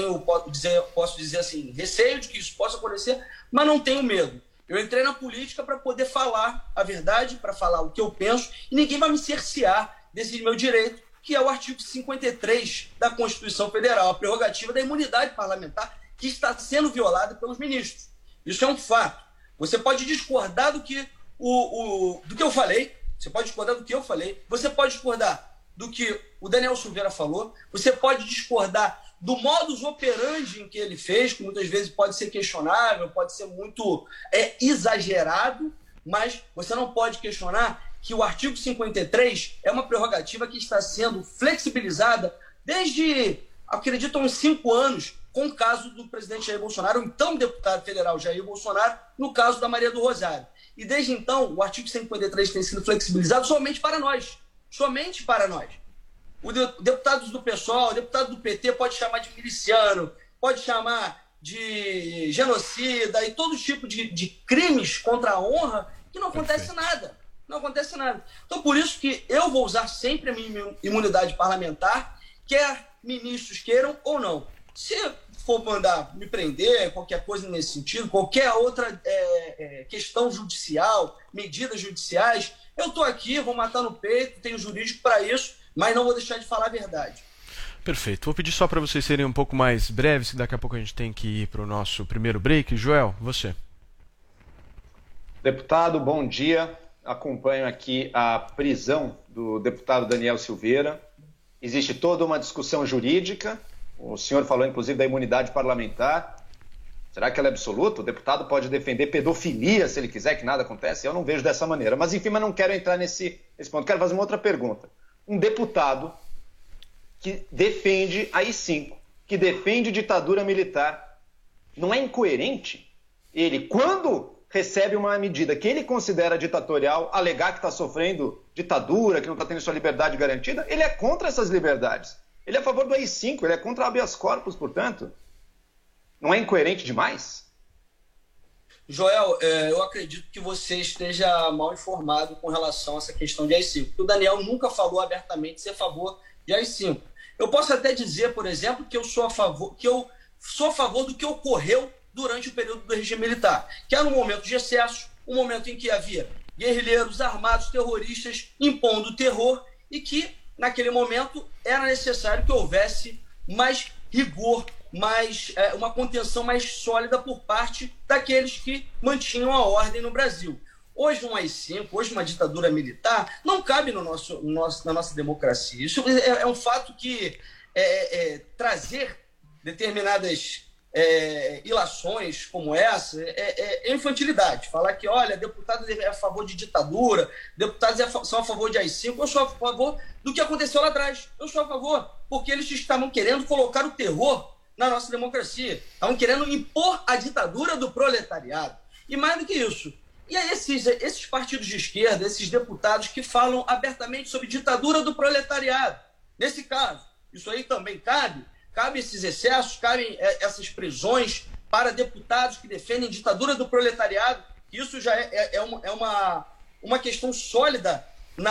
Posso dizer assim, receio de que isso possa acontecer, mas não tenho medo. Eu entrei na política para poder falar a verdade, para falar o que eu penso, e ninguém vai me cercear desse meu direito, que é o artigo 53 da Constituição Federal, a prerrogativa da imunidade parlamentar, que está sendo violada pelos ministros. Isso é um fato. Você pode discordar do que eu falei, você pode discordar do que eu falei, você pode discordar do que o Daniel Silveira falou, você pode discordar do modus operandi em que ele fez, que muitas vezes pode ser questionável, pode ser muito exagerado, mas você não pode questionar que o artigo 53 é uma prerrogativa que está sendo flexibilizada desde, acredito, uns 5 anos, com o caso do presidente Jair Bolsonaro, o então deputado federal Jair Bolsonaro, no caso da Maria do Rosário. E desde então, o artigo 153 tem sido flexibilizado somente para nós. Somente para nós. O deputado do PSOL, o deputado do PT pode chamar de miliciano, pode chamar de genocida e todo tipo de crimes contra a honra, que não acontece nada. Não acontece nada. Então, por isso que eu vou usar sempre a minha imunidade parlamentar, quer ministros queiram ou não. Se for mandar me prender, qualquer coisa nesse sentido, qualquer outra questão judicial, medidas judiciais, eu estou aqui, vou matar no peito, tenho jurídico para isso, mas não vou deixar de falar a verdade. Perfeito. Vou pedir só para vocês serem um pouco mais breves, que daqui a pouco a gente tem que ir para o nosso primeiro break. Joel, você. Deputado, bom dia. Acompanho aqui a prisão do deputado Daniel Silveira. Existe toda uma discussão jurídica O senhor falou, inclusive, da imunidade parlamentar. Será que ela é absoluta? O deputado pode defender pedofilia se ele quiser, que nada acontece? Eu não vejo dessa maneira. Mas, enfim, não quero entrar nesse ponto. Quero fazer uma outra pergunta. Um deputado que defende AI-5, que defende ditadura militar, não é incoerente ele, quando recebe uma medida que ele considera ditatorial, alegar que está sofrendo ditadura, que não está tendo sua liberdade garantida? Ele é contra essas liberdades. Ele é a favor do AI-5, ele é contra habeas corpus, portanto. Não é incoerente demais? Joel, eu acredito que você esteja mal informado com relação a essa questão de AI-5. O Daniel nunca falou abertamente ser a favor de AI-5. Eu posso até dizer, por exemplo, que eu sou a favor do que ocorreu durante o período do regime militar, que era um momento de excesso, um momento em que havia guerrilheiros armados, terroristas, impondo terror, e que, naquele momento, era necessário que houvesse mais rigor, uma contenção mais sólida por parte daqueles que mantinham a ordem no Brasil. Hoje um AI-5, hoje uma ditadura militar, não cabe na nossa democracia. Isso é um fato que trazer determinadas ilações como essa é infantilidade. Falar que, olha, deputados é a favor de ditadura, deputados são a favor de AI-5, eu sou a favor do que aconteceu lá atrás. Eu sou a favor, porque eles estavam querendo colocar o terror na nossa democracia. Estavam querendo impor a ditadura do proletariado. E mais do que isso, e aí esses partidos de esquerda, esses deputados que falam abertamente sobre ditadura do proletariado. Nesse caso, isso aí também cabe esses excessos, cabem essas prisões para deputados que defendem ditadura do proletariado. Isso já é uma questão sólida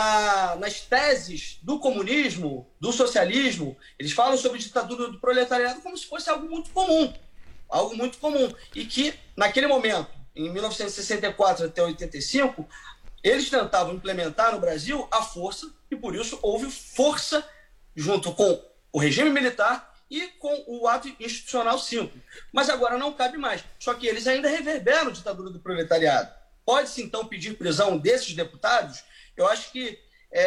nas teses do comunismo, do socialismo. Eles falam sobre ditadura do proletariado como se fosse algo muito comum. Algo muito comum. E que, naquele momento, em 1964 até 85, eles tentavam implementar no Brasil a força, e por isso houve força junto com o regime militar e com o ato institucional 5. Mas agora não cabe mais. Só que eles ainda reverberam a ditadura do proletariado. Pode-se, então, pedir prisão desses deputados? Eu acho que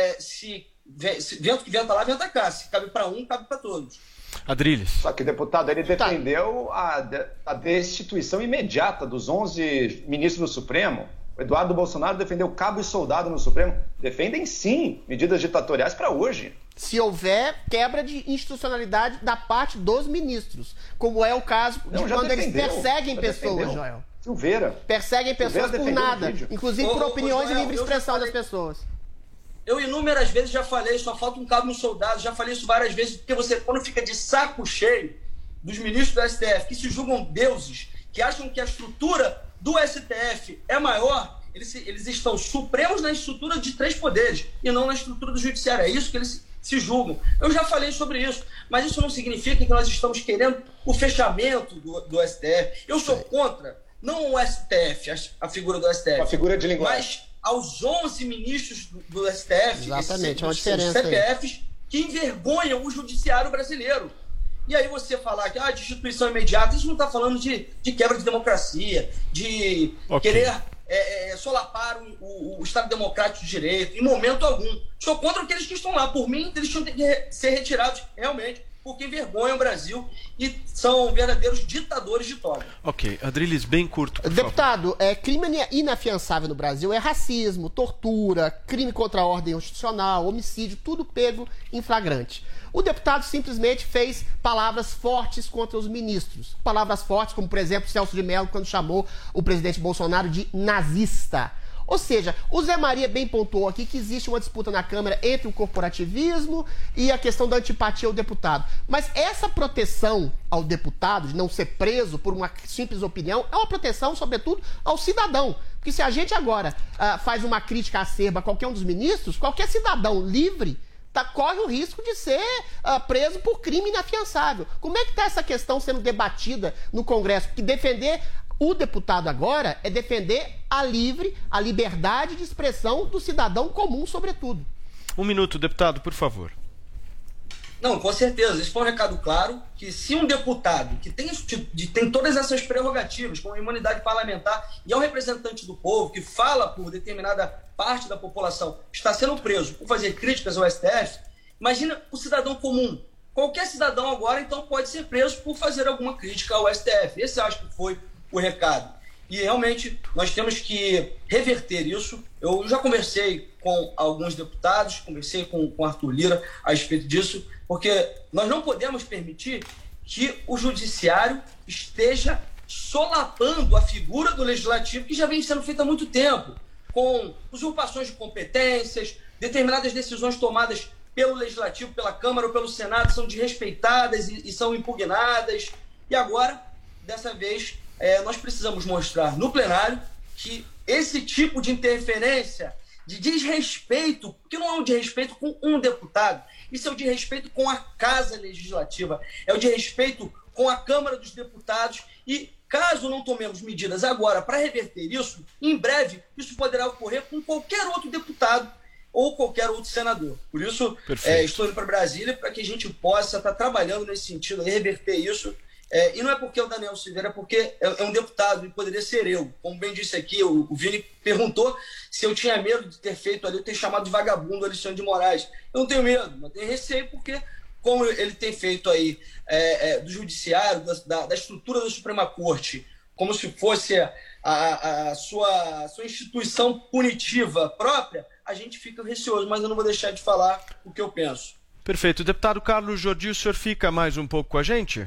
se vento que venta lá, venta cá. Se cabe para um, cabe para todos. Adriles. Só que o deputado, ele defendeu a destituição imediata dos 11 ministros do Supremo. O Eduardo Bolsonaro defendeu cabo e soldado no Supremo. Defendem, sim, medidas ditatoriais para hoje. Se houver quebra de institucionalidade da parte dos ministros, como é o caso de quando eles perseguem pessoas, Joel. Silveira. Perseguem pessoas por nada, inclusive por opiniões e livre expressão das pessoas. Eu inúmeras vezes já falei, só falta um cabo e um soldado, já falei isso várias vezes, porque você, quando fica de saco cheio dos ministros do STF, que se julgam deuses, que acham que a estrutura do STF é maior, eles estão supremos na estrutura de 3 poderes e não na estrutura do judiciário. É isso que eles se julgam. Eu já falei sobre isso, mas isso não significa que nós estamos querendo o fechamento do STF. Eu sou contra, não o STF, a figura do STF, a figura de linguagem, mas aos 11 ministros do STF, exatamente, esses CPFs, que envergonham o judiciário brasileiro. E aí você falar que destituição imediata, isso não está falando de quebra de democracia, de querer solapar o Estado Democrático de Direito, em momento algum. Sou contra aqueles que estão lá. Por mim, eles tinham que ser retirados realmente, porque envergonham o Brasil e são verdadeiros ditadores de toga. Ok, Adriles, bem curto, por Deputado, crime inafiançável no Brasil é racismo, tortura, crime contra a ordem constitucional, homicídio, tudo pego em flagrante. O deputado simplesmente fez palavras fortes contra os ministros. Palavras fortes, como, por exemplo, Celso de Mello, quando chamou o presidente Bolsonaro de nazista. Ou seja, o Zé Maria bem pontuou aqui que existe uma disputa na Câmara entre o corporativismo e a questão da antipatia ao deputado. Mas essa proteção ao deputado, de não ser preso por uma simples opinião, é uma proteção, sobretudo, ao cidadão. Porque se a gente agora faz uma crítica acerba a qualquer um dos ministros, qualquer cidadão livre corre o risco de ser preso por crime inafiançável. Como é que está essa questão sendo debatida no Congresso? Porque defender o deputado agora é defender a liberdade de expressão do cidadão comum, sobretudo. 1 minuto, deputado, por favor. Não, com certeza. Isso foi um recado claro, que se um deputado que tem todas essas prerrogativas, como a imunidade parlamentar, e é um representante do povo, que fala por determinada parte da população, está sendo preso por fazer críticas ao STF, imagina o cidadão comum. qualquer cidadão agora, então, pode ser preso por fazer alguma crítica ao STF. Esse acho que foi o recado. E realmente nós temos que reverter isso. Eu já conversei com alguns deputados, conversei com Arthur Lira a respeito disso, porque nós não podemos permitir que o judiciário esteja solapando a figura do legislativo, que já vem sendo feita há muito tempo, com usurpações de competências, determinadas decisões tomadas pelo legislativo, pela Câmara ou pelo Senado são desrespeitadas e são impugnadas. E agora, dessa vez, nós precisamos mostrar no plenário que esse tipo de interferência, de desrespeito, que não é um desrespeito com um deputado, isso é o desrespeito com a Casa Legislativa, é o desrespeito com a Câmara dos Deputados e, caso não tomemos medidas agora para reverter isso, em breve isso poderá ocorrer com qualquer outro deputado ou qualquer outro senador. Por isso, estou indo para Brasília para que a gente possa estar trabalhando nesse sentido, reverter isso. E não é porque é o Daniel Silveira, é porque é um deputado e poderia ser eu. Como bem disse aqui, o Vini perguntou se eu tinha medo de ter feito ali, ter chamado de vagabundo o Alexandre de Moraes. Eu não tenho medo, mas tenho receio porque, como ele tem feito aí do judiciário, da estrutura da Suprema Corte, como se fosse a sua instituição punitiva própria, a gente fica receoso, mas eu não vou deixar de falar o que eu penso. Perfeito. Deputado Carlos Jordi, o senhor fica mais um pouco com a gente?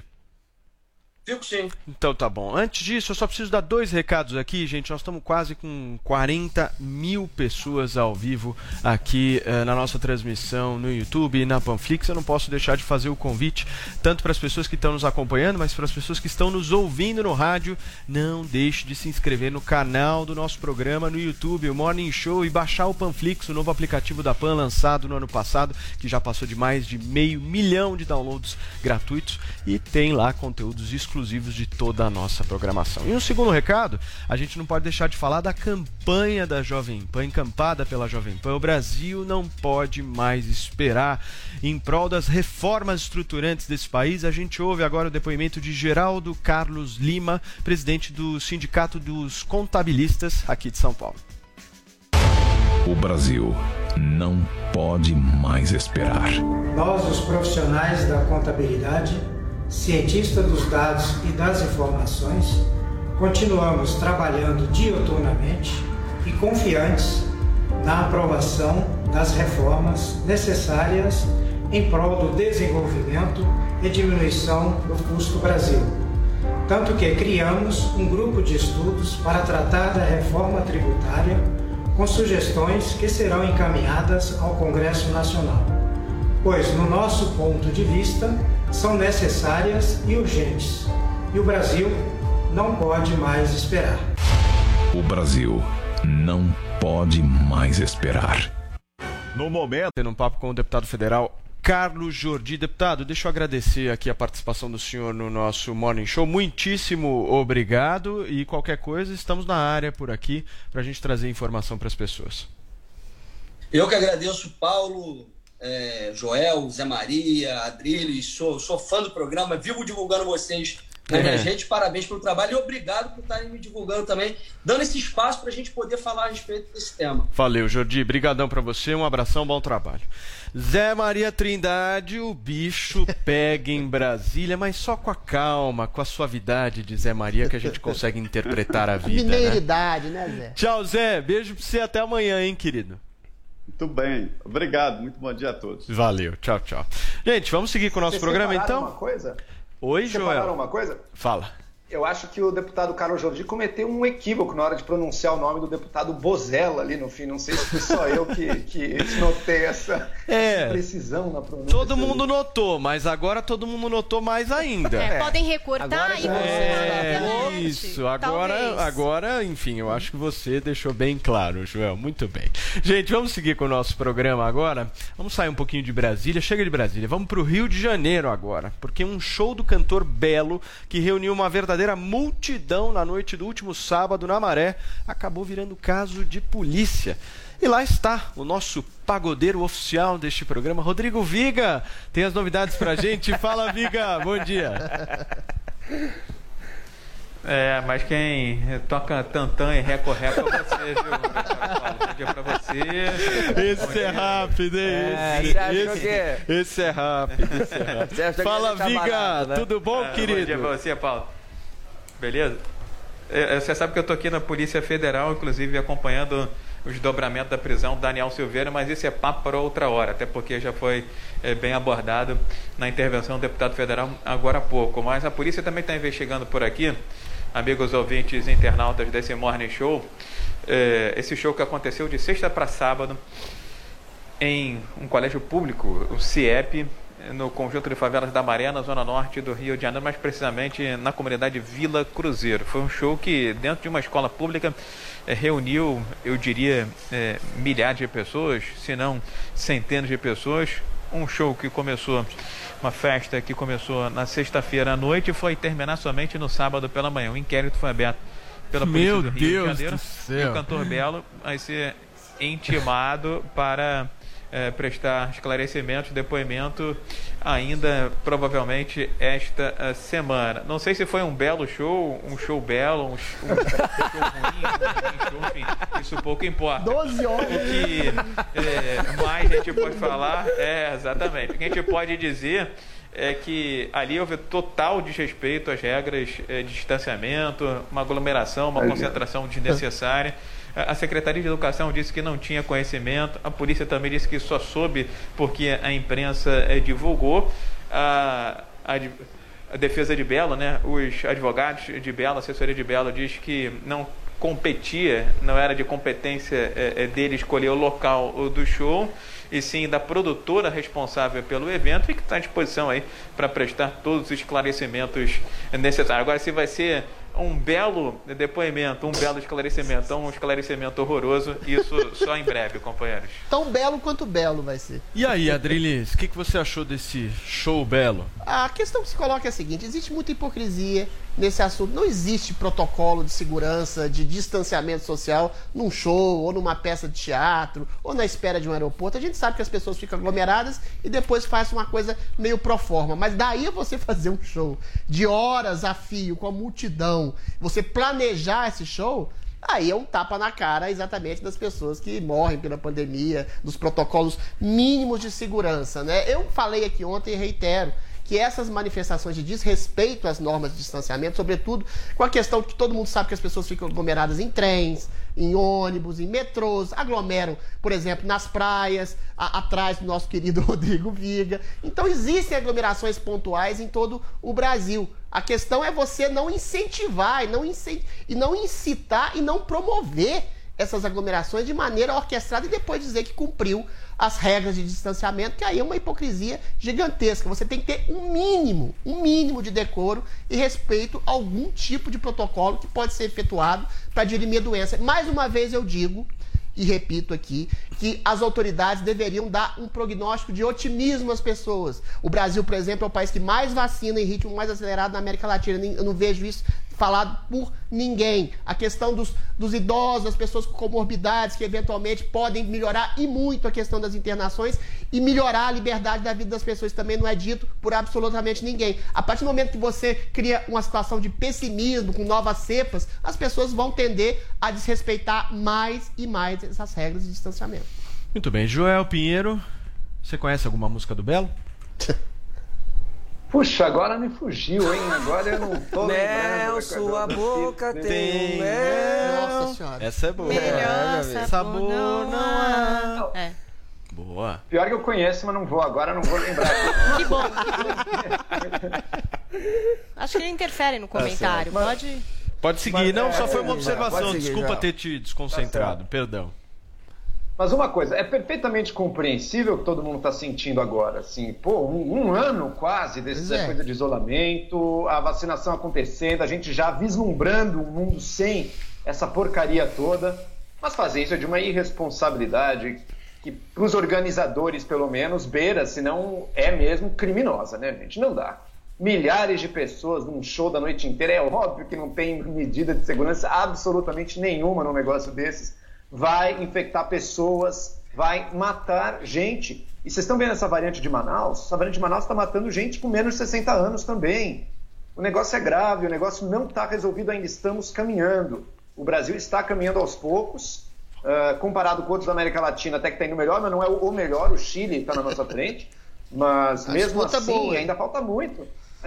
Fico sim. Então tá bom. Antes disso, eu só preciso dar 2 recados aqui, gente. Nós estamos quase com 40 mil pessoas ao vivo aqui na nossa transmissão no YouTube e na Panflix. Eu não posso deixar de fazer o convite, tanto para as pessoas que estão nos acompanhando, mas para as pessoas que estão nos ouvindo no rádio. Não deixe de se inscrever no canal do nosso programa no YouTube, o Morning Show, e baixar o Panflix, o novo aplicativo da Pan, lançado no ano passado, que já passou de mais de 500 mil de downloads gratuitos e tem lá conteúdos exclusivos de toda a nossa programação. E um segundo recado, a gente não pode deixar de falar da campanha da Jovem Pan, encampada pela Jovem Pan. O Brasil não pode mais esperar em prol das reformas estruturantes desse país. A gente ouve agora o depoimento de Geraldo Carlos Lima, presidente do Sindicato dos Contabilistas aqui de São Paulo. O Brasil não pode mais esperar. Nós, os profissionais da contabilidade, cientistas dos dados e das informações, continuamos trabalhando diuturnamente e confiantes na aprovação das reformas necessárias em prol do desenvolvimento e diminuição do custo Brasil. Tanto que criamos um grupo de estudos para tratar da reforma tributária com sugestões que serão encaminhadas ao Congresso Nacional, pois, no nosso ponto de vista, são necessárias e urgentes. E o Brasil não pode mais esperar. O Brasil não pode mais esperar. No momento, tendo um papo com o deputado federal Carlos Jordi. Deputado, deixa eu agradecer aqui a participação do senhor no nosso Morning Show. Muitíssimo obrigado e qualquer coisa, estamos na área por aqui para a gente trazer informação para as pessoas. Eu que agradeço, Paulo, Joel, Zé Maria, Adriles, sou fã do programa, vivo divulgando vocês nas minhas redes. Parabéns pelo trabalho e obrigado por estarem me divulgando também, dando esse espaço para a gente poder falar a respeito desse tema. Valeu, Jordi, brigadão para você, um abração, bom trabalho. Zé Maria Trindade, o bicho pega em Brasília, mas só com a calma, com a suavidade de Zé Maria que a gente consegue interpretar a vida. Mineiridade, né, Zé? Tchau, Zé, beijo pra você, até amanhã, hein, querido. Muito bem, obrigado, muito bom dia a todos. Valeu, tchau, tchau. Gente, vamos seguir com o nosso programa, então? Uma coisa? Oi, Joel. Uma coisa? Fala. Eu acho que o deputado Carlos Jordi cometeu um equívoco na hora de pronunciar o nome do deputado Bozella ali no fim. Não sei se foi só eu que notei essa precisão na pronúncia. Todo mundo notou, mas agora todo mundo notou mais ainda. Podem recortar e você isso, agora, enfim, eu acho que você deixou bem claro, Joel. Muito bem. Gente, vamos seguir com o nosso programa agora. Vamos sair um pouquinho de Brasília. Chega de Brasília. Vamos para o Rio de Janeiro agora, porque um show do cantor Belo, que reuniu uma verdadeira multidão na noite do último sábado na Maré, acabou virando caso de polícia. E lá está o nosso pagodeiro oficial deste programa, Rodrigo Viga. Tem as novidades pra gente. Fala, Viga, bom dia. Mas quem toca tantã e reco-reco é você, viu? Bom dia pra você. Esse é rápido, hein? Esse é rápido. Fala, Viga! Né? Tudo bom, querido? Bom dia pra você, Paulo. Beleza? Você sabe que eu tô aqui na Polícia Federal, inclusive acompanhando os desdobramentos da prisão do Daniel Silveira, mas isso é papo para outra hora, até porque já foi bem abordado na intervenção do deputado federal agora há pouco. Mas a polícia também está investigando por aqui, amigos ouvintes internautas desse Morning Show, esse show que aconteceu de sexta para sábado em um colégio público, o CIEP, no conjunto de favelas da Maré, na zona norte do Rio de Janeiro, mais precisamente na comunidade Vila Cruzeiro. Foi um show que, dentro de uma escola pública, reuniu, eu diria, milhares de pessoas, se não centenas de pessoas. Um show que começou, uma festa que começou na sexta-feira à noite e foi terminar somente no sábado pela manhã. O inquérito foi aberto pela Polícia do Rio de Janeiro. E o cantor Belo vai ser intimado para prestar esclarecimentos, depoimento ainda provavelmente esta semana. Não sei se foi um belo show, um show belo, um show ruim, um show, enfim, isso pouco importa. 12 horas. O que mais a gente pode falar exatamente. O que a gente pode dizer é que ali houve total desrespeito às regras de distanciamento, uma aglomeração, uma concentração desnecessária. A Secretaria de Educação disse que não tinha conhecimento, a polícia também disse que só soube porque a imprensa divulgou. A defesa de Belo, né, os advogados de Belo, a assessoria de Belo, diz que não competia, não era de competência dele escolher o local do show, e sim da produtora responsável pelo evento, e que está à disposição aí para prestar todos os esclarecimentos necessários. Agora, se vai ser um belo depoimento, um belo esclarecimento, um esclarecimento horroroso, isso só em breve, companheiros. Tão belo quanto belo vai ser. E aí, Adrilis, o que você achou desse show belo? A questão que se coloca é a seguinte: existe muita hipocrisia nesse assunto. Não existe protocolo de segurança, de distanciamento social num show, ou numa peça de teatro, ou na espera de um aeroporto. A gente sabe que as pessoas ficam aglomeradas e depois faz uma coisa meio pro forma. Mas daí você fazer um show de horas a fio, com a multidão, você planejar esse show, aí é um tapa na cara exatamente das pessoas que morrem pela pandemia, dos protocolos mínimos de segurança, né? Eu falei aqui ontem e reitero que essas manifestações de desrespeito às normas de distanciamento, sobretudo com a questão que todo mundo sabe que as pessoas ficam aglomeradas em trens, em ônibus, em metrôs, aglomeram, por exemplo, nas praias, atrás do nosso querido Rodrigo Viga. Então existem aglomerações pontuais em todo o Brasil. A questão é você não incentivar e não incitar e não promover essas aglomerações de maneira orquestrada e depois dizer que cumpriu as regras de distanciamento, que aí é uma hipocrisia gigantesca. Você tem que ter um mínimo de decoro e respeito a algum tipo de protocolo que pode ser efetuado para dirimir a doença. Mais uma vez eu digo, e repito aqui, que as autoridades deveriam dar um prognóstico de otimismo às pessoas. O Brasil, por exemplo, é o país que mais vacina em ritmo mais acelerado na América Latina. Eu não vejo isso falado por ninguém. A questão dos idosos, das pessoas com comorbidades, que eventualmente podem melhorar e muito a questão das internações e melhorar a liberdade da vida das pessoas, também não é dito por absolutamente ninguém. A partir do momento que você cria uma situação de pessimismo com novas cepas, as pessoas vão tender a desrespeitar mais e mais essas regras de distanciamento. Muito bem. Joel Pinheiro, você conhece alguma música do Belo? Puxa, agora me fugiu, hein? Agora eu não tô lembrando. Mel, sua boca tem mel. Nossa senhora. Essa é boa. Melhor sabor não há. É. Boa. Pior que eu conheço, mas não vou agora, não vou lembrar. Que bom. Acho que ele interfere no comentário. Pode seguir. Não, só foi uma observação. Seguir, desculpa já. ter te desconcentrado. Perdão. Mas uma coisa, é perfeitamente compreensível o que todo mundo está sentindo agora. Assim, pô, um ano quase dessa coisa de isolamento, a vacinação acontecendo, a gente já vislumbrando um mundo sem essa porcaria toda. Mas fazer isso é de uma irresponsabilidade que, para os organizadores, pelo menos, beira, se não é mesmo criminosa, né, gente? Não dá. Milhares de pessoas num show da noite inteira, é óbvio que não tem medida de segurança absolutamente nenhuma num negócio desses. Vai infectar pessoas, vai matar gente. E vocês estão vendo essa variante de Manaus? Essa variante de Manaus está matando gente com menos de 60 anos também. O negócio é grave, o negócio não está resolvido ainda, estamos caminhando. O Brasil está caminhando aos poucos, comparado com outros da América Latina, até que está indo melhor, mas não é o melhor, o Chile está na nossa frente. Mas mesmo assim, ainda falta muito.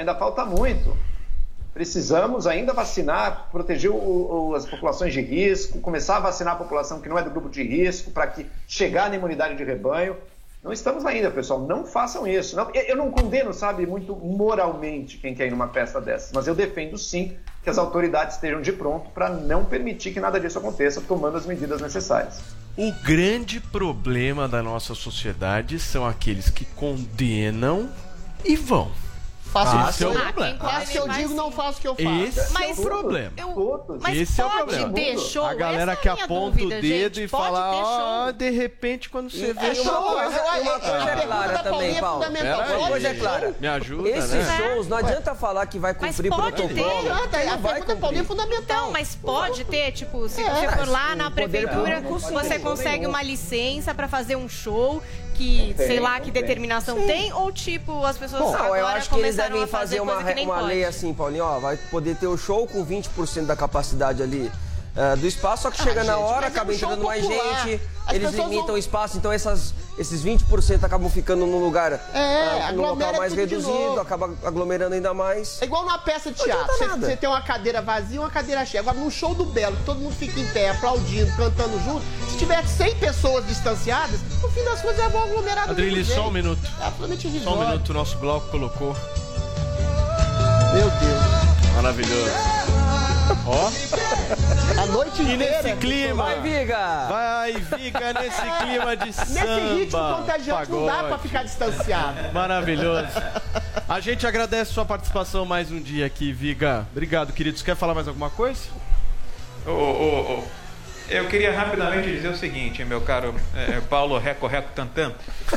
Precisamos ainda vacinar, proteger as populações de risco, começar a vacinar a população que não é do grupo de risco, para que chegar na imunidade de rebanho. Não estamos ainda, pessoal. Não façam isso. Eu não condeno, sabe, muito moralmente quem quer ir numa festa dessas, mas eu defendo sim que as autoridades estejam de pronto para não permitir que nada disso aconteça, tomando as medidas necessárias. O grande problema da nossa sociedade são aqueles que condenam e vão. Esse é o problema. Faço o que eu digo, não faço o que eu faço. Esse é o problema. Esse é o problema. Ter show? A galera que aponta o dedo e fala, de repente, quando você vê show. Uma coisa é clara também, Paulo. Uma coisa é clara. Me ajuda, esses shows, não adianta falar que vai cumprir protocolo. A pergunta, Paulinho, é fundamental. Mas pode ter, tipo, se você for lá na prefeitura, você consegue uma licença pra fazer um show que, sei lá, que determinação tem, ou tipo, as pessoas agora eu acho que eles devem fazer uma lei assim, Paulinho, vai poder ter o show com 20% da capacidade ali do espaço, só que chega na hora, acaba entrando mais gente, eles limitam o espaço, então esses 20% acabam ficando num lugar, num local mais reduzido, acaba aglomerando ainda mais. É igual numa peça de teatro, você tem uma cadeira vazia e uma cadeira cheia. Agora, num show do Belo, todo mundo fica em pé, aplaudindo, cantando junto, se tiver 100 pessoas distanciadas, no fim das coisas já vão aglomerar. Adriles, só um minuto. É absolutamente ridículo. Só um minuto, o nosso Glauco colocou. Meu Deus. Maravilhoso. Ó. A noite inteira. E nesse clima. Vai, Viga. Vai, Viga, nesse clima de samba. Nesse ritmo contagiante, não dá pra ficar distanciado. Maravilhoso. A gente agradece sua participação mais um dia aqui, Viga. Obrigado, queridos. Quer falar mais alguma coisa? Eu queria rapidamente dizer o seguinte, meu caro Paulo Reco Tantan.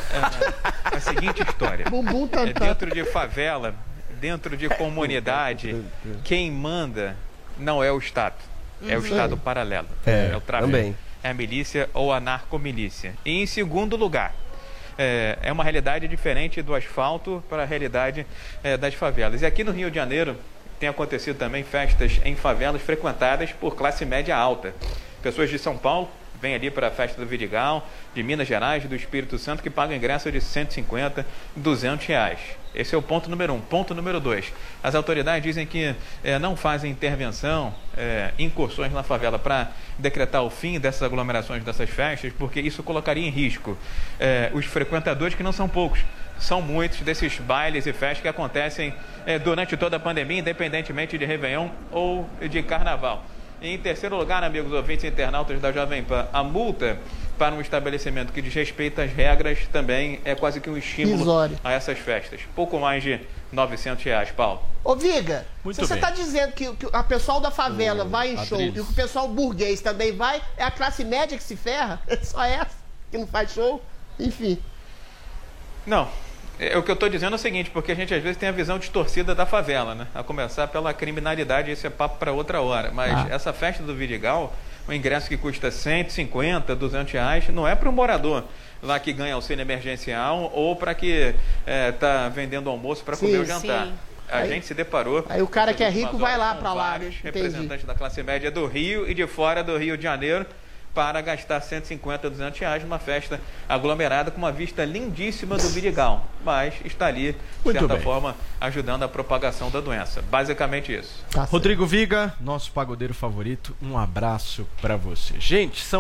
A seguinte história. Bumbum Tantan. Dentro de favela, dentro de comunidade, quem manda não é o Estado, é o Estado paralelo, é o tráfico, também. É a milícia ou a narcomilícia. E em segundo lugar, é uma realidade diferente do asfalto para a realidade das favelas. E aqui no Rio de Janeiro tem acontecido também festas em favelas frequentadas por classe média alta. Pessoas de São Paulo vêm ali para a festa do Vidigal, de Minas Gerais, do Espírito Santo, que pagam ingresso de 150, 200 reais. Esse é o ponto número 1. Ponto número 2. As autoridades dizem que não fazem intervenção, incursões na favela para decretar o fim dessas aglomerações, dessas festas, porque isso colocaria em risco os frequentadores, que não são poucos. São muitos desses bailes e festas que acontecem durante toda a pandemia, independentemente de Réveillon ou de Carnaval. E em terceiro lugar, amigos ouvintes e internautas da Jovem Pan, a multa para um estabelecimento que desrespeita as regras também é quase que um estímulo a essas festas. Pouco mais de 900 reais, Paulo. Ô, Viga, se você está dizendo que a pessoal da favela vai em show e que o pessoal burguês também vai, é a classe média que se ferra? É só essa que não faz show? Enfim. Não. O que eu estou dizendo é o seguinte, porque a gente às vezes tem a visão distorcida da favela, né? A começar pela criminalidade, esse é papo para outra hora. Mas essa festa do Vidigal, o ingresso que custa 150, 200 reais, não é para o morador lá que ganha auxílio emergencial ou para que está vendendo almoço para comer o jantar. Sim. A gente se deparou... Aí o cara que é rico vai lá para lá. Representantes da classe média do Rio e de fora do Rio de Janeiro, para gastar 150, 200 reais numa festa aglomerada com uma vista lindíssima do Vidigal, mas está ali, de certa forma, ajudando a propagação da doença. Basicamente isso. Rodrigo Viga, nosso pagodeiro favorito, um abraço para você. Gente, são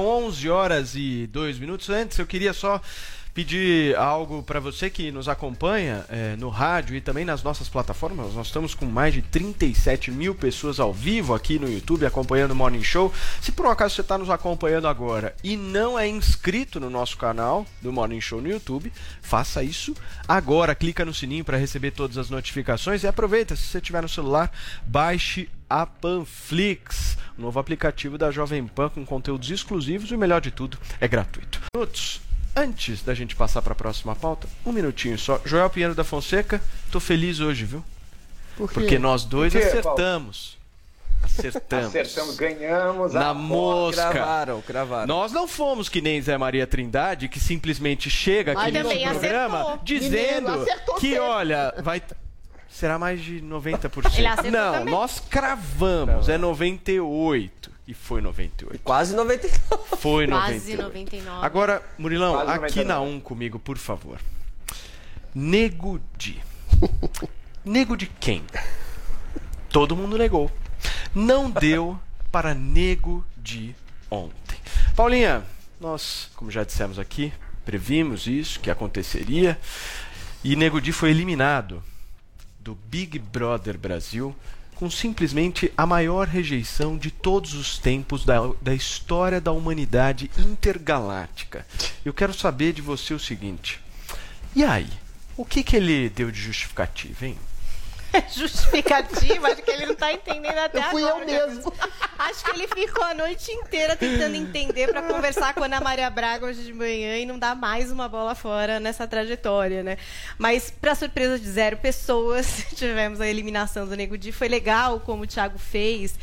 11h02. Antes, eu queria só pedir algo para você que nos acompanha no rádio e também nas nossas plataformas. Nós estamos com mais de 37 mil pessoas ao vivo aqui no YouTube acompanhando o Morning Show. Se por um acaso você está nos acompanhando agora e não é inscrito no nosso canal do Morning Show no YouTube, faça isso agora. Clica no sininho para receber todas as notificações e aproveita, se você tiver no celular, baixe a Panflix, um novo aplicativo da Jovem Pan com conteúdos exclusivos e o melhor de tudo, é gratuito. Antes da gente passar para a próxima pauta, um minutinho só. Joel Pinheiro da Fonseca, tô feliz hoje, viu? Porque nós dois acertamos. Acertamos, ganhamos. Na mosca. Cravaram. Nós não fomos que nem Zé Maria Trindade, que simplesmente chega aqui no programa dizendo que, olha, vai... será mais de 90%. Ele acertou Não, também. nós cravamos, é 98. E foi 98. Quase 99. Foi Quase 98. 99. Agora, Murilão, Quase aqui 99. na 1 comigo, por favor. Nego Di. Nego de quem? Todo mundo negou. Não deu para Nego Di ontem. Paulinha, nós, como já dissemos aqui, previmos isso, que aconteceria. E Nego Di foi eliminado do Big Brother Brasil com simplesmente a maior rejeição de todos os tempos da história da humanidade intergaláctica. Eu quero saber de você o seguinte. E aí? O que ele deu de justificativa, hein? Justificativa, acho que ele não tá entendendo até agora. Fui eu mesmo. Acho que ele ficou a noite inteira tentando entender pra conversar com a Ana Maria Braga hoje de manhã e não dar mais uma bola fora nessa trajetória, né? Mas, pra surpresa de 0 pessoas, tivemos a eliminação do Nego Di. Foi legal como o Thiago fez.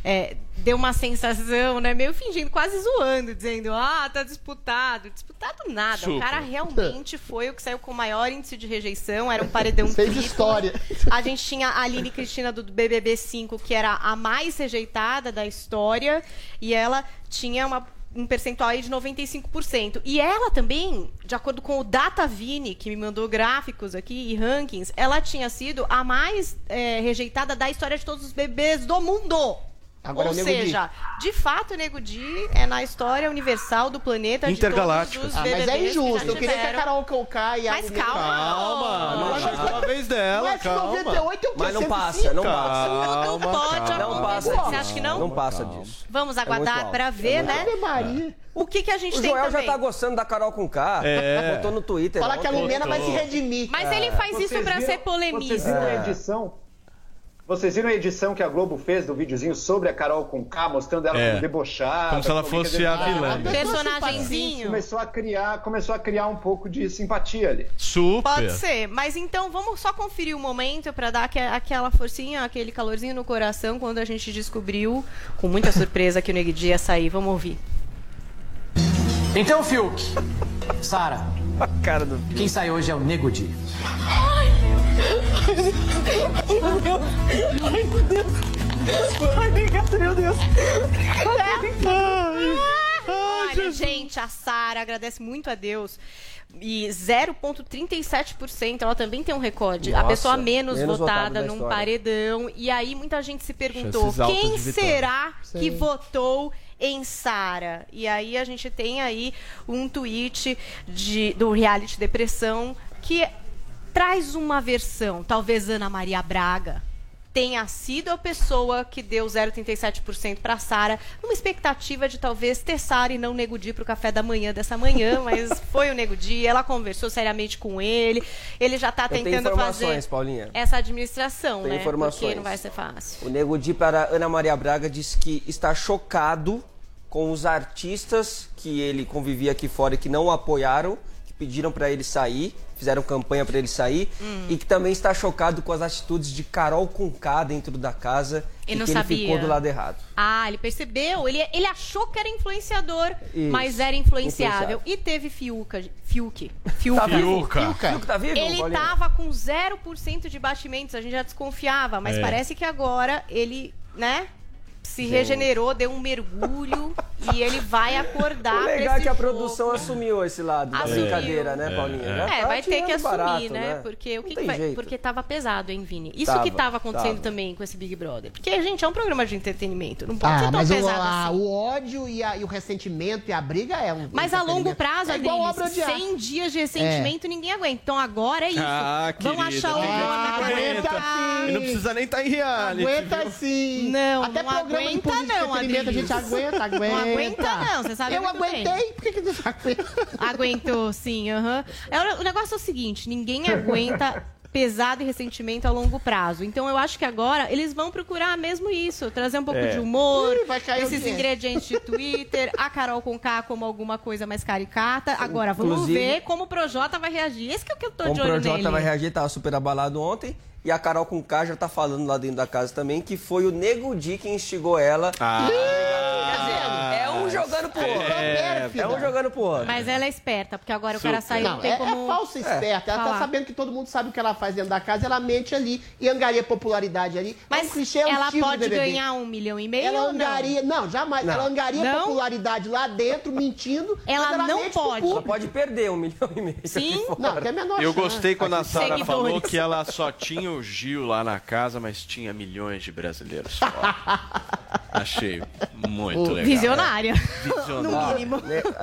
Deu uma sensação, né? Meio fingindo, quase zoando, dizendo, tá disputado. Disputado nada. Super. O cara realmente foi o que saiu com o maior índice de rejeição. Era um paredão Fez triplo. história. A gente tinha a Aline Cristina do BBB 5, que era a mais rejeitada da história. E ela tinha um percentual aí de 95%. E ela também, de acordo com o Datavini, que me mandou gráficos aqui e rankings, ela tinha sido a mais rejeitada da história de todos os bebês do mundo. Agora Ou é o Nego Di. seja, de fato, o Nego Di é na história universal do planeta Intergaláctica. de todos os Mas BBBs é injusto. que já Eu queria que a tiveram. Carol Conká e a Mas calma. Calma, não chegou a vez dela, Mas calma. 98 é o quê? Mas não 105? passa, não passa. Não pode Não passa acontecer. Você disso. acha que não? Não passa disso. Vamos É aguardar muito pra alto. ver, né? Ave Maria. O que a gente O tem Joel também? já tá gostando da Carol Conká. Botou no Twitter. Falar que a ontem. Lumena vai se redimir. Mas ele faz isso Vocês pra viram- ser polemista. Vocês viram a edição? Vocês viram a edição que a Globo fez do videozinho sobre a Carol Conká, mostrando ela como debochada? Como se ela fosse a vilã. Personagenzinho. Começou a criar um pouco de simpatia ali. Super. Pode ser, mas então vamos só conferir o momento pra dar aquela forcinha, aquele calorzinho no coração quando a gente descobriu, com muita surpresa, que o Nego Di ia sair. Vamos ouvir. Então, Fiuk, Sara, A cara do quem sai hoje é o Nego Di. Olha, gente, a Sara agradece muito a Deus. E 0,37%, ela também tem um recorde. A Nossa, pessoa menos menos votada votada da num história. paredão. E aí muita gente se perguntou, Chances altas quem de vitória. será que Sim. votou em Sara? E aí a gente tem aí um tweet do reality Depressão que traz uma versão, talvez Ana Maria Braga tenha sido a pessoa que deu 0,37% para Sara, numa expectativa de talvez ter Sara e não Nego Di pro café da manhã dessa manhã, mas foi o Nego Di, ela conversou seriamente com ele já tá Eu tenho tentando informações, fazer Paulinha. essa administração, Tenho né? informações. Porque não vai ser fácil. O Nego Di para Ana Maria Braga disse que está chocado com os artistas que ele convivia aqui fora e que não o apoiaram, que pediram para ele sair, fizeram campanha para ele sair, e que também está chocado com as atitudes de Carol Conká dentro da casa E e não que ele sabia. ficou do lado errado. Ah, ele percebeu. Ele achou que era influenciador, Isso. mas era influenciável. Influenciável. E teve Fiuk. Tá vivo? Fiuca. Fiuca tá vivo, Ele Paulinha? tava com 0% de batimentos, a gente já desconfiava, mas parece que agora ele, né, se regenerou, deu um mergulho e ele vai acordar O pra legal é esse que a jogo. produção assumiu esse lado da Assumiu. brincadeira, né, Paulinha? Já tá Vai ter que tirando assumir, barato, né? Porque o Não que tem vai... jeito. Porque tava pesado, hein, Vini? Isso Tava, que tava acontecendo tava. também com esse Big Brother. Porque, gente, é um programa de entretenimento, não pode ser tão Mas pesado assim. o ódio e o ressentimento e a briga é um. Mas a longo entretenimento. prazo, é igual Adriles, obra de arte. 100 dias de ressentimento ninguém aguenta. Então agora é isso. Ah, Vão querida, achar o ninguém nome pra aguenta aguentar. sim. E não precisa nem estar em reality. Aguenta viu? sim. Não, Até não programa de aguenta política não, e entretenimento a gente Adriles. aguenta. Não aguenta não, você sabe Eu muito bem. aguentei, por que você aguenta? Aguentou, sim, aham. O negócio é o seguinte, ninguém aguenta pesado e ressentimento a longo prazo. Então eu acho que agora eles vão procurar mesmo isso, trazer um pouco de humor, Ih, vai cair esses audiência. ingredientes de Twitter, a Carol Conká como alguma coisa mais caricata. Agora, vamos Inclusive- ver como o Projota vai reagir. Esse que é o que eu tô Como de o olho Projota nele. vai reagir, tava super abalado ontem. E a Carol Conká já tá falando lá dentro da casa também que foi o Nego Di quem instigou ela. É o um jogando pro outro. É um jogando pro outro. Mas ela é esperta, porque agora o cara saiu, não tem é como... falsa esperta. Ela tá sabendo que todo mundo sabe o que ela faz dentro da casa, ela mente ali e angaria popularidade ali. Mas é um clichê, é um ela estilo pode do BBB. ganhar 1,5 milhão? Ela angaria... Não, jamais. Não. Ela angaria Não? popularidade lá dentro, mentindo. Ela mas ela não mente pro pode. público. Ela pode perder 1,5 milhão. Sim. Não, que é menor Eu chance. gostei quando a Sara Seguidores. falou que ela só tinha o Gil lá na casa, mas tinha milhões de brasileiros fora. Achei muito legal. Visionária. Visionária. No mínimo.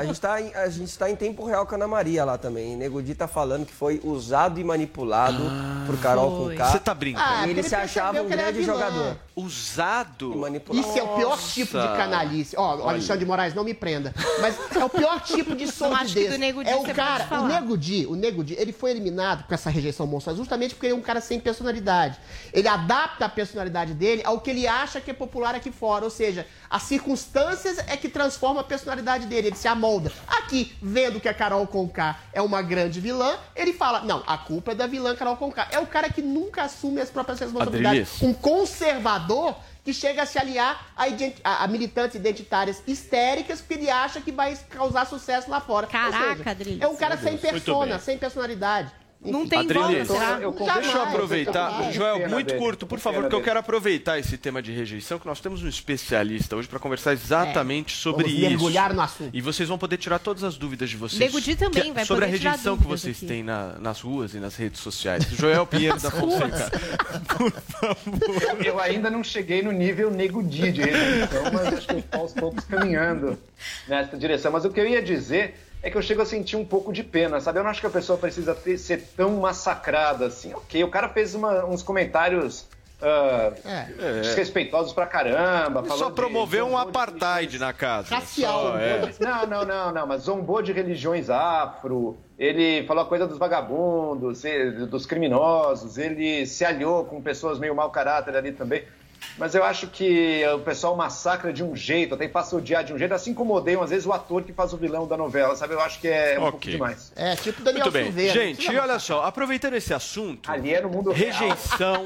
A gente tá em tempo real com a Ana Maria lá também. Nego Di tá falando que foi usado e manipulado por Carol foi. Conká. Você tá brincando? E ele se achava um grande jogador. Usado? E manipulado. Isso é o pior tipo de canalice. Ó, o Alexandre de Moraes, não me prenda. Mas é o pior tipo de acho que sordidez. do Nego Di É o você cara, pode falar. o Nego Di, ele foi eliminado com essa rejeição monstruosa justamente porque ele é um cara sem personalidade. Ele adapta a personalidade dele ao que ele acha que é popular aqui fora. Ou seja, as circunstâncias é que transforma a personalidade dele. Ele se amolda. Aqui, vendo que a Carol Conká é uma grande vilã, ele fala, não, a culpa é da vilã Carol Conká. É o cara que nunca assume as próprias responsabilidades. Adriles. Um conservador que chega a se aliar a militantes identitárias histéricas porque ele acha que vai causar sucesso lá fora. Caraca, Adriles. É um cara sem Muito persona, bem. sem personalidade. Não tem Adriles, volta, será? deixa eu aproveitar. Joel, muito dele, curto, por com favor, pena porque eu dele. quero aproveitar esse tema de rejeição, que nós temos um especialista hoje para conversar exatamente sobre Vamos isso. mergulhar no assunto. E vocês vão poder tirar todas as dúvidas de vocês. Nego Di também vai sobre a poder tirar rejeição que dúvidas vocês aqui. têm nas ruas e nas redes sociais. Joel Pinheiro da Fonseca. Por favor. Eu ainda não cheguei no nível Nego Di de rejeição, mas acho que eu estou aos poucos caminhando nessa direção. Mas o que eu ia dizer é que eu chego a sentir um pouco de pena, sabe? Eu não acho que a pessoa precisa ser tão massacrada assim. Ok, o cara fez uns comentários desrespeitosos pra caramba. Ele falou só de- promoveu um zombou de apartheid na casa. Racial. Só, é. Não, mas zombou de religiões afro, ele falou a coisa dos vagabundos, dos criminosos, ele se aliou com pessoas meio mau caráter ali também. Mas eu acho que o pessoal massacra de um jeito, até passa a odiar de um jeito, assim como odeiam às vezes o ator que faz o vilão da novela, sabe? Eu acho que é um pouco demais. É, tipo Daniel Muito bem. Silveira. Gente, e olha só, aproveitando esse assunto, Ali é no mundo real. rejeição,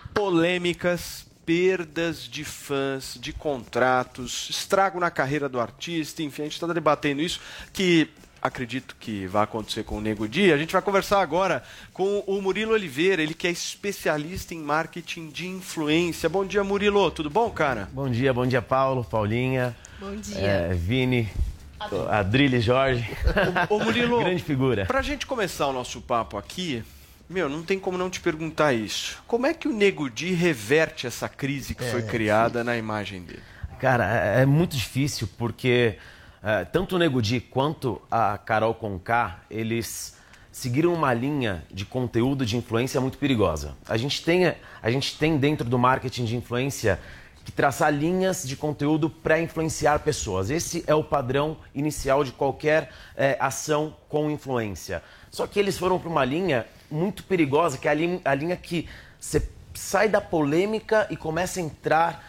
polêmicas, perdas de fãs, de contratos, estrago na carreira do artista, enfim, a gente está debatendo isso, que acredito que vai acontecer com o Nego Di. A gente vai conversar agora com o Murilo Oliveira, ele que é especialista em marketing de influência. Bom dia, Murilo, tudo bom, cara? Bom dia, Paulo, Paulinha. Bom dia. Vini, Adriles, Jorge. Ô, Murilo, grande figura. Pra gente começar o nosso papo aqui, não tem como não te perguntar isso. Como é que o Nego Di reverte essa crise que foi criada na imagem dele? Cara, é muito difícil porque tanto o Nego Di quanto a Carol Conká, eles seguiram uma linha de conteúdo de influência muito perigosa. A gente tem dentro do marketing de influência que traçar linhas de conteúdo para influenciar pessoas. Esse é o padrão inicial de qualquer ação com influência. Só que eles foram para uma linha muito perigosa, que é a linha que você sai da polêmica e começa a entrar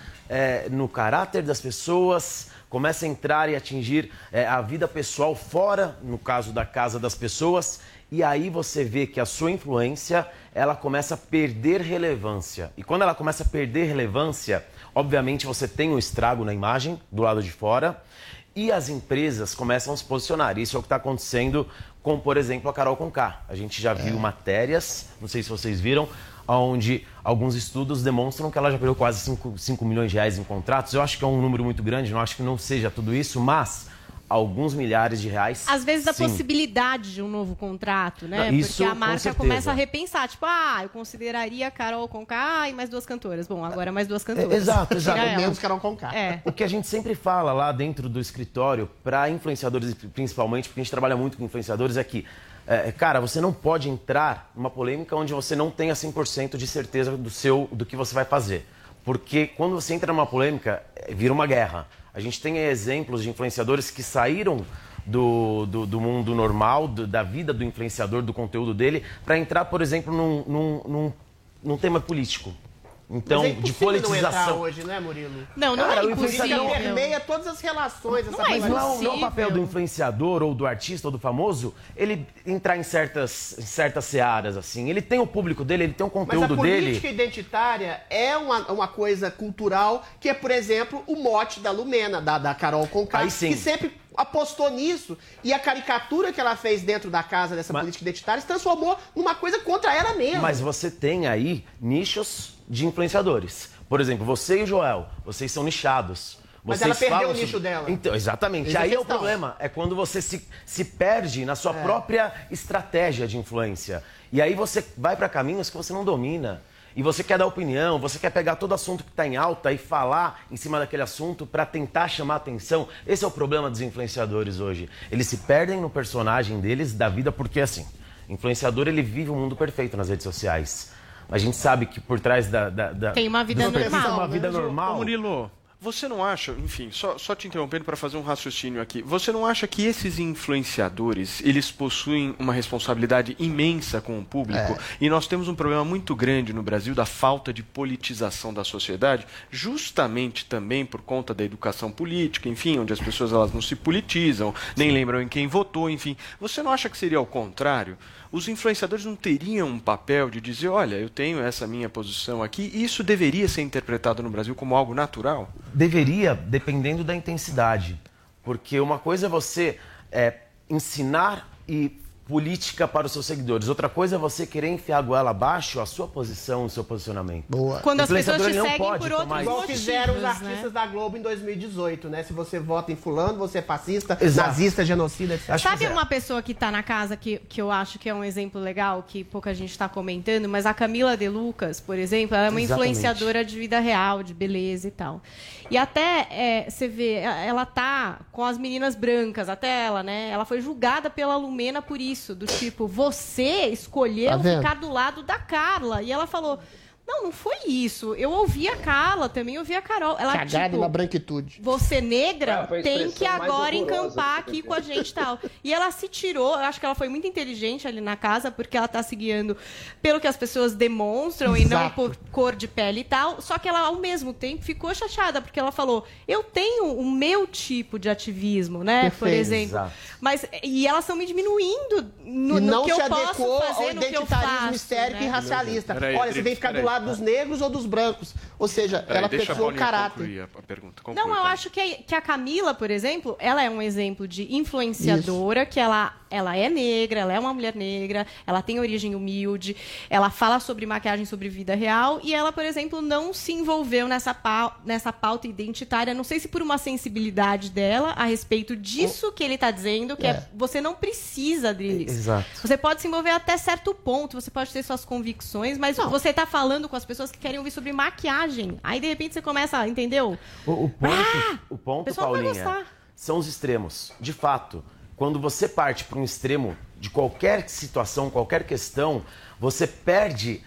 no caráter das pessoas, começa a entrar e atingir a vida pessoal fora, no caso da casa das pessoas, e aí você vê que a sua influência, ela começa a perder relevância. E quando ela começa a perder relevância, obviamente você tem um estrago na imagem do lado de fora, e as empresas começam a se posicionar. Isso é o que está acontecendo com, por exemplo, a Carol Conká. A gente já viu matérias, não sei se vocês viram, onde alguns estudos demonstram que ela já perdeu quase 5 milhões de reais em contratos. Eu acho que é um número muito grande, não acho que não seja tudo isso, mas alguns milhares de reais. Às vezes a sim. possibilidade de um novo contrato, né? Isso, porque a com marca certeza. começa a repensar, tipo, eu consideraria a Carol Conká e mais 2 cantoras. Bom, agora mais 2 cantoras. Exato. Tira ela. Menos Carol Conká. O que a gente sempre fala lá dentro do escritório, para influenciadores principalmente, porque a gente trabalha muito com influenciadores, é que, cara, você não pode entrar numa polêmica onde você não tenha 100% de certeza do que você vai fazer. Porque quando você entra numa polêmica, vira uma guerra. A gente tem exemplos de influenciadores que saíram do mundo normal, da vida do influenciador, do conteúdo dele, para entrar, por exemplo, num tema político. Então, Mas é de impossível não entrar politização. hoje, né, Murilo? Não Cara, é o impossível. influenciador Permeia todas as relações. Não essa é coisa. Mas não é o papel do influenciador ou do artista ou do famoso ele entrar em certas searas, assim. Ele tem o público dele, ele tem o Mas a conteúdo política dele. identitária é uma coisa cultural que é, por exemplo, o mote da Lumena, da Carol Conká, Aí sim. que sempre apostou nisso. E a caricatura que ela fez dentro da casa dessa política identitária se transformou numa coisa contra ela mesma. Mas você tem aí nichos de influenciadores. Por exemplo, você e o Joel, vocês são nichados. Mas Vocês ela perdeu falam o nicho dela. Então, exatamente. Essa é a Aí é o questão. problema. É quando você se perde na sua própria estratégia de influência. E aí você vai para caminhos que você não domina. E você quer dar opinião, você quer pegar todo assunto que está em alta e falar em cima daquele assunto para tentar chamar atenção. Esse é o problema dos influenciadores hoje. Eles se perdem no personagem deles, da vida, porque assim, influenciador ele vive um mundo perfeito nas redes sociais. A gente sabe que por trás Tem uma vida normal. Uma vida Mas, normal. Ô, Murilo, você não acha, enfim, só te interrompendo para fazer um raciocínio aqui, você não acha que esses influenciadores, eles possuem uma responsabilidade imensa com o público? E nós temos um problema muito grande no Brasil da falta de politização da sociedade, justamente também por conta da educação política, enfim, onde as pessoas elas não se politizam, nem lembram em quem votou, enfim. Você não acha que seria ao contrário? Os influenciadores não teriam um papel de dizer, olha, eu tenho essa minha posição aqui, e isso deveria ser interpretado no Brasil como algo natural? Deveria, dependendo da intensidade. Porque uma coisa é você ensinar e política para os seus seguidores. Outra coisa é você querer enfiar a goela abaixo a sua posição, o seu posicionamento. Boa. Quando as pessoas te Ele não seguem pode por outros tomar isso. Igual fizeram os motivos, artistas da Globo em 2018, né? Se você vota em fulano, você é fascista, Exato. nazista, genocida, etc. Sabe uma pessoa que tá na casa que eu acho que é um exemplo legal, que pouca gente está comentando, mas a Camila De Lucas, por exemplo, ela é uma Exatamente. influenciadora de vida real, de beleza e tal. E até, você vê, ela tá com as meninas brancas, até ela, né? Ela foi julgada pela Lumena por isso, do tipo, você escolheu Tá vendo? ficar do lado da Carla. E ela falou... Não foi isso. Eu ouvi a Carla, também ouvi a Carol. Ela, Cagada na branquitude. você negra Foi a tem que expressão mais agora horrorosa encampar que aqui eu com a gente e tal. E ela se tirou, eu acho que ela foi muito inteligente ali na casa, porque ela tá se guiando pelo que as pessoas demonstram e não Exato. por cor de pele e tal. Só que ela, ao mesmo tempo, ficou chateada, porque ela falou, eu tenho o meu tipo de ativismo, né? Perfeito. Por exemplo. Exato. E elas estão me diminuindo no E não que se eu posso adequou fazer, ao no que eu identitarismo faço. histérico né? e racialista. Peraí, Olha, você tem que ficar do peraí. lado dos negros ou dos brancos. Ou seja, ela deixa a pesou o Paulinha caráter. concluir a pergunta. Conclui, Não, eu Paulinha. acho que a Camila, por exemplo, ela é um exemplo de influenciadora, que ela é negra, ela é uma mulher negra, ela tem origem humilde, ela fala sobre maquiagem, sobre vida real, e ela, por exemplo, não se envolveu nessa pauta identitária, não sei se por uma sensibilidade dela a respeito disso que ele está dizendo, que você não precisa, Adriles. Exato. Você pode se envolver até certo ponto, você pode ter suas convicções, mas você está falando com as pessoas que querem ouvir sobre maquiagem. Aí, de repente, você começa, entendeu? O ponto, pessoal vai Paulinha, gostar. são os extremos. De fato, quando você parte para um extremo de qualquer situação, qualquer questão, você perde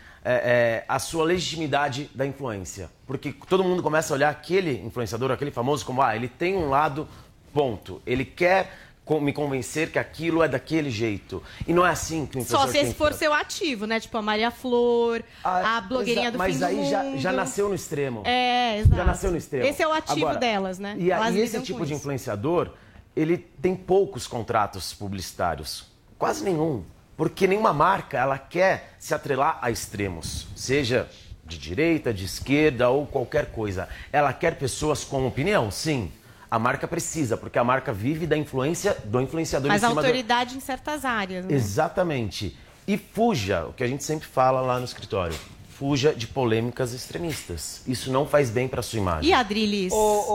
a sua legitimidade da influência. Porque todo mundo começa a olhar aquele influenciador, aquele famoso, como, ele tem um lado, ponto. Ele quer me convencer que aquilo é daquele jeito. E não é assim que o influenciador Só se esse tem for que... seu ativo, né? Tipo a Maria Flor, a blogueirinha do Mas fim do aí mundo. já nasceu no extremo. Exato. Já nasceu no extremo. Esse é o ativo Agora, delas, né? E Elas esse lidam tipo com de isso. influenciador, ele tem poucos contratos publicitários. Quase nenhum. Porque nenhuma marca, ela quer se atrelar a extremos. Seja de direita, de esquerda ou qualquer coisa. Ela quer pessoas com opinião? Sim. A marca precisa, porque a marca vive da influência do influenciador Mas em a cima autoridade em certas áreas, né? Exatamente. E fuja, o que a gente sempre fala lá no escritório, fuja de polêmicas extremistas. Isso não faz bem para sua imagem. E Adriles?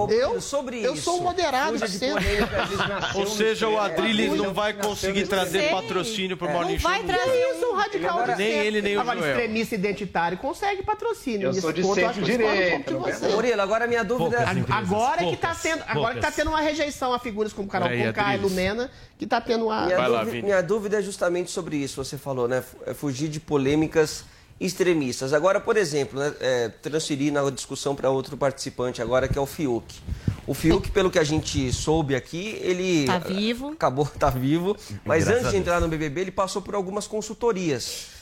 Eu sou moderado sempre. Ou seja, o Adriles não vai conseguir trazer patrocínio pro Morning Show. Vai trazer Eu sou um radical de Nem centro. ele, nem o Agora, Joel. extremista identitário consegue patrocínio. Eu sou Nesse de ponto, eu acho que eu discordo um pouco de centro-direita, você. Murilo, agora a minha dúvida... Agora que tá tendo uma rejeição a figuras como Carol Peraí, Conká e Adriles. Lumena, que tá tendo uma... Vai lá, Vini. Minha dúvida é justamente sobre isso, você falou, né? Fugir de polêmicas extremistas. Agora, por exemplo, né, transferir na discussão para outro participante agora, que é o Fiuk. O Fiuk, pelo que a gente soube aqui, ele... Tá vivo. Tá vivo. Mas Graças antes a de Deus. entrar no BBB, ele passou por algumas consultorias.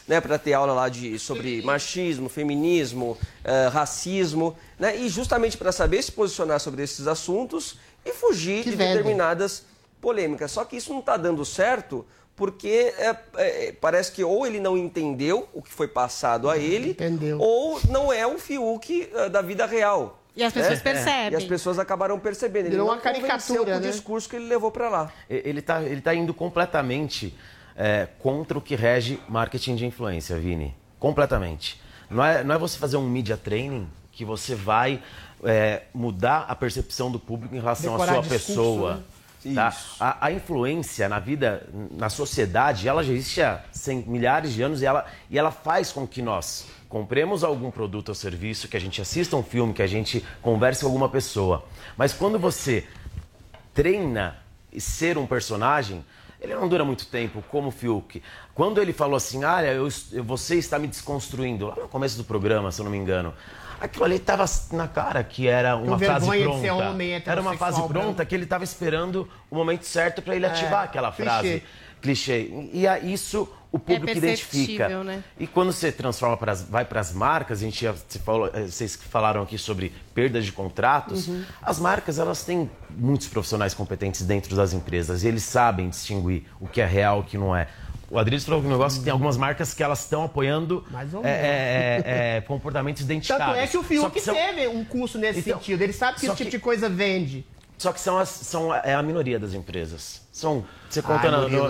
né, para ter aula lá sobre machismo, feminismo, racismo, né, e justamente para saber se posicionar sobre esses assuntos e fugir de determinadas polêmicas. Só que isso não está dando certo porque parece que ou ele não entendeu o que foi passado a ele, ou não é o Fiuk da vida real. E as pessoas percebem. E as pessoas acabaram percebendo. Ele Virou não uma caricatura, com o né? discurso que ele levou para lá. Ele tá indo completamente contra o que rege marketing de influência, Vini. Completamente. Não é você fazer um media training que você vai mudar a percepção do público em relação à sua pessoa. Né? Tá? A influência na vida, na sociedade, ela já existe há milhares de anos e ela faz com que nós compremos algum produto ou serviço, que a gente assista um filme, que a gente converse com alguma pessoa. Mas quando você treina ser um personagem, ele não dura muito tempo, como o Fiuk. Quando ele falou assim, você está me desconstruindo, lá no começo do programa, se eu não me engano, aquilo ali estava na cara que era uma frase pronta. De ser homem, era uma frase pronta que ele estava esperando o momento certo para ele ativar aquela frase. Clichê. E isso o público identifica. Né? E quando você transforma vai para as marcas, vocês falaram aqui sobre perdas de contratos, as marcas elas têm muitos profissionais competentes dentro das empresas e eles sabem distinguir o que é real e o que não é. O Adriles falou um negócio que tem algumas marcas que elas estão apoiando comportamentos identitários. Tanto é que o Fiuk teve um curso nesse sentido. Ele sabe que esse tipo de coisa vende. Só que é a minoria das empresas. Você conta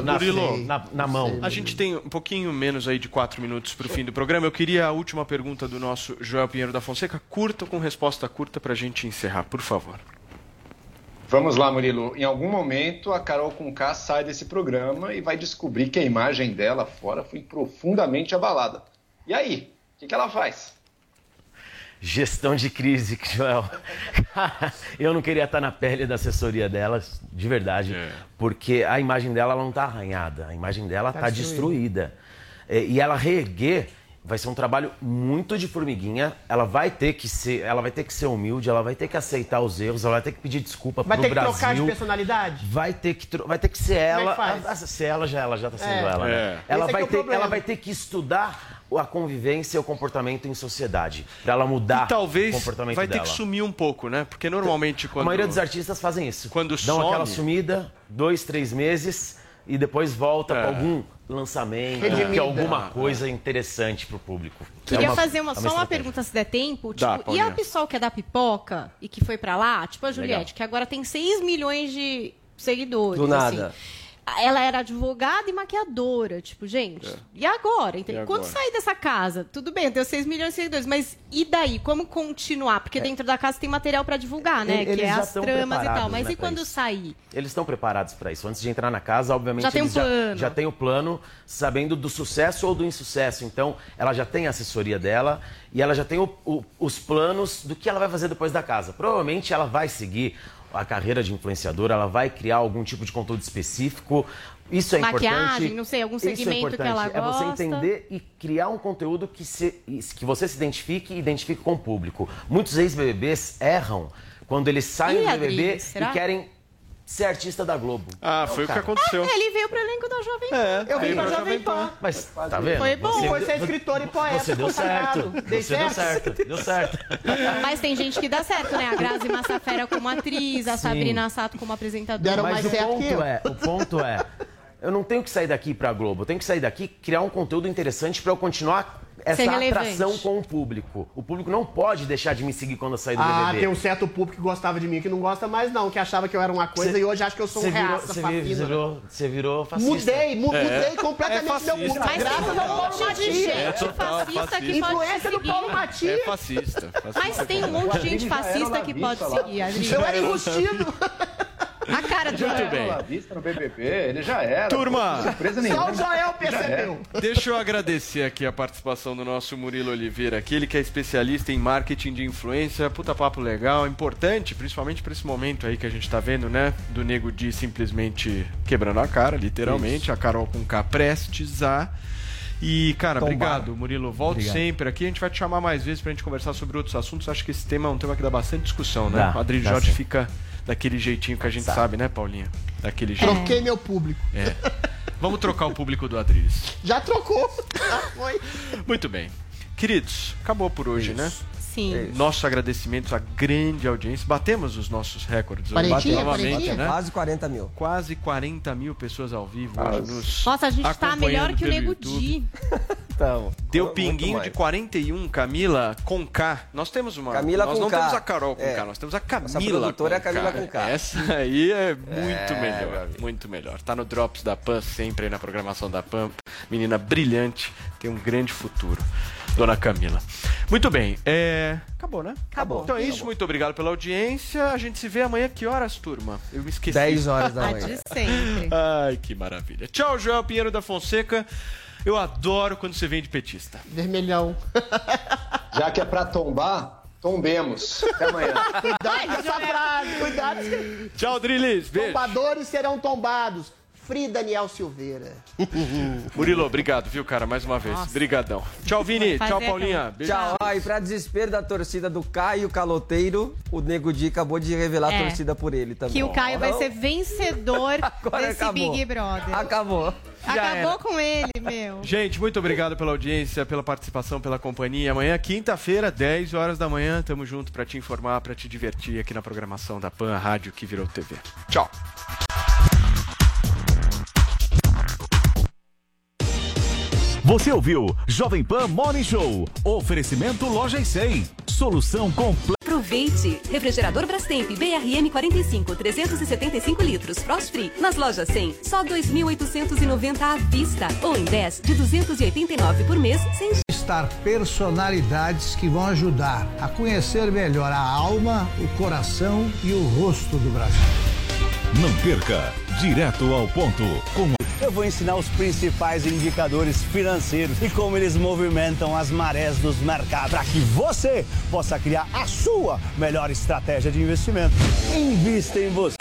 na mão. A gente tem um pouquinho menos aí de 4 minutos para o fim do programa. Eu queria a última pergunta do nosso Joel Pinheiro da Fonseca, curta, com resposta curta, para a gente encerrar, por favor. Vamos lá, Murilo. Em algum momento, a Carol Conká sai desse programa e vai descobrir que a imagem dela fora foi profundamente abalada. E aí? O que ela faz? Gestão de crise, Joel. Eu não queria estar na pele da assessoria dela, de verdade, porque a imagem dela não está arranhada, a imagem dela está destruída. E ela reerguer vai ser um trabalho muito de formiguinha. Ela vai ter que ser humilde, ela vai ter que aceitar os erros, ela vai ter que pedir desculpa pro Brasil. Vai ter que trocar de personalidade? Vai ter que ser ela. Ser ela já está sendo ela. Né? Ela vai ter que estudar a convivência e o comportamento em sociedade, para ela mudar o comportamento dela. Vai ter que sumir um pouco, né? Porque normalmente a maioria dos artistas fazem isso. Quando dão aquela sumida, 2, 3 meses e depois volta com algum lançamento, que é alguma coisa interessante pro público. Queria fazer só uma pergunta, se der tempo. E a pessoal que é da pipoca e que foi pra lá, tipo a Juliette, que agora tem 6 milhões de seguidores. Do nada. Assim. Ela era advogada e maquiadora, tipo, gente, e agora? Quando sair dessa casa, tudo bem, eu tenho 6 milhões de seguidores, mas e daí? Como continuar? Porque dentro da casa tem material para divulgar, né? Que é as tramas e tal. Mas e quando sair? Eles estão preparados para isso. Antes de entrar na casa, obviamente, já tem o plano, sabendo do sucesso ou do insucesso. Então, ela já tem a assessoria dela e ela já tem os planos do que ela vai fazer depois da casa. Provavelmente ela vai seguir a carreira de influenciadora, ela vai criar algum tipo de conteúdo específico. Isso é importante. Maquiagem, não sei, algum segmento que ela gosta. É você entender e criar um conteúdo que você se identifique com o público. Muitos ex-BBBs erram quando eles saem do BBB e querem ser artista da Globo. Foi o que aconteceu. Ele veio pro elenco da Jovem Pan. Eu vim pra Jovem Pan. Mas, tá vendo? Foi bom. Foi ser escritor e poeta. Você deu certo. Deu certo. Mas tem gente que dá certo, né? A Grazi Massafera como atriz, a Sabrina Sato como apresentadora. Mas o ponto é, eu não tenho que sair daqui pra Globo. Eu tenho que sair daqui e criar um conteúdo interessante pra eu continuar essa atração com o público. O público não pode deixar de me seguir quando eu sair do BBB. Tem um certo público que gostava de mim que não gosta mais não, que achava que eu era uma coisa e hoje acha que eu sou um reaça, Você virou fascista. Mudei completamente meu público. Mas graças ao Paulo monte de gente fascista que pode influência do Paulo Matias. É fascista. Mas tem um monte de gente fascista que pode seguir. Eu era enrustido. A cara de Muito bem. No BBB, ele já era. Turma, só o Joel percebeu. Deixa eu agradecer aqui a participação do nosso Murilo Oliveira, aquele que é especialista em marketing de influência. Puta papo legal, importante, principalmente para esse momento aí que a gente tá vendo, né? Do Nego Di simplesmente quebrando a cara, literalmente. Isso. A Carol Conká prestes a... E, cara, obrigado, Murilo. Volto sempre aqui. A gente vai te chamar mais vezes pra gente conversar sobre outros assuntos. Acho que esse tema é um tema que dá bastante discussão, né? O Adri Jorge fica daquele jeitinho que a gente sabe, né, Paulinha? Daquele jeito. Troquei meu público. Vamos trocar o público do Adriles. Já trocou. Já foi. Muito bem. Queridos, acabou por hoje, né? Sim. Nossos agradecimentos à grande audiência. Batemos os nossos recordes hoje. Novamente, né? Quase 40 mil. Quase 40 mil pessoas ao vivo hoje nos Nossa, a gente tá melhor que o pelo Nego YouTube. Di. Então, Deu muito pinguinho mais. de 41, Camila com K. Nós temos uma. Camila nós com não K. temos a Carol com É. K, nós temos a Nossa Camila produtora é a com Camila K. com K. Essa aí é muito É, melhor. meu amigo. Muito melhor. Tá no Drops da PAN, sempre aí na programação da PAN. Menina brilhante, tem um grande futuro. Dona Camila. Muito bem. Acabou, né? Acabou. Então é isso, muito obrigado pela audiência. A gente se vê amanhã. Que horas, turma? Eu me esqueci. 10 horas da A manhã. de sempre. Ai, que maravilha. Tchau, Joel Pinheiro da Fonseca. Eu adoro quando você vem de petista. Vermelhão. Já que é pra tombar, tombemos. Até amanhã. Cuidado com essa frase. Cuidado. Tchau, Drilis. Beijo. Tombadores serão tombados. Free Daniel Silveira. Murilo, obrigado, viu, cara? Mais uma vez. Obrigadão. Tchau, Vini. Vai Tchau, fazer Paulinha. Beijo. Tchau. E pra desespero da torcida do Caio Caloteiro, o Nego Di acabou de revelar a torcida por ele também. Que o Caio vai ser vencedor Agora desse acabou. Big Brother. Acabou. Acabou com ele, meu. Gente, muito obrigado pela audiência, pela participação, pela companhia. Amanhã, quinta-feira, 10 horas da manhã, tamo junto pra te informar, pra te divertir aqui na programação da PAN, a rádio que virou TV. Tchau. Você ouviu Jovem Pan Morning Show. Oferecimento Loja e 100. Solução completa. Aproveite! Refrigerador Brastemp BRM 45, 375 litros, Frost Free. Nas lojas 100, só 2.890 à vista. Ou em 10, de 289 por mês, sem Estar personalidades que vão ajudar a conhecer melhor a alma, o coração e o rosto do Brasil. Não perca, direto ao ponto, com Eu vou ensinar os principais indicadores financeiros e como eles movimentam as marés dos mercados para que você possa criar a sua melhor estratégia de investimento. Invista em você.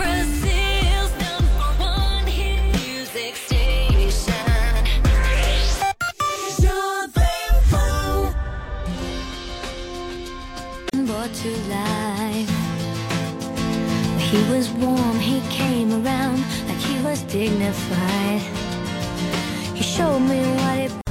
To life. He was warm, he came around like he was dignified. He showed me what it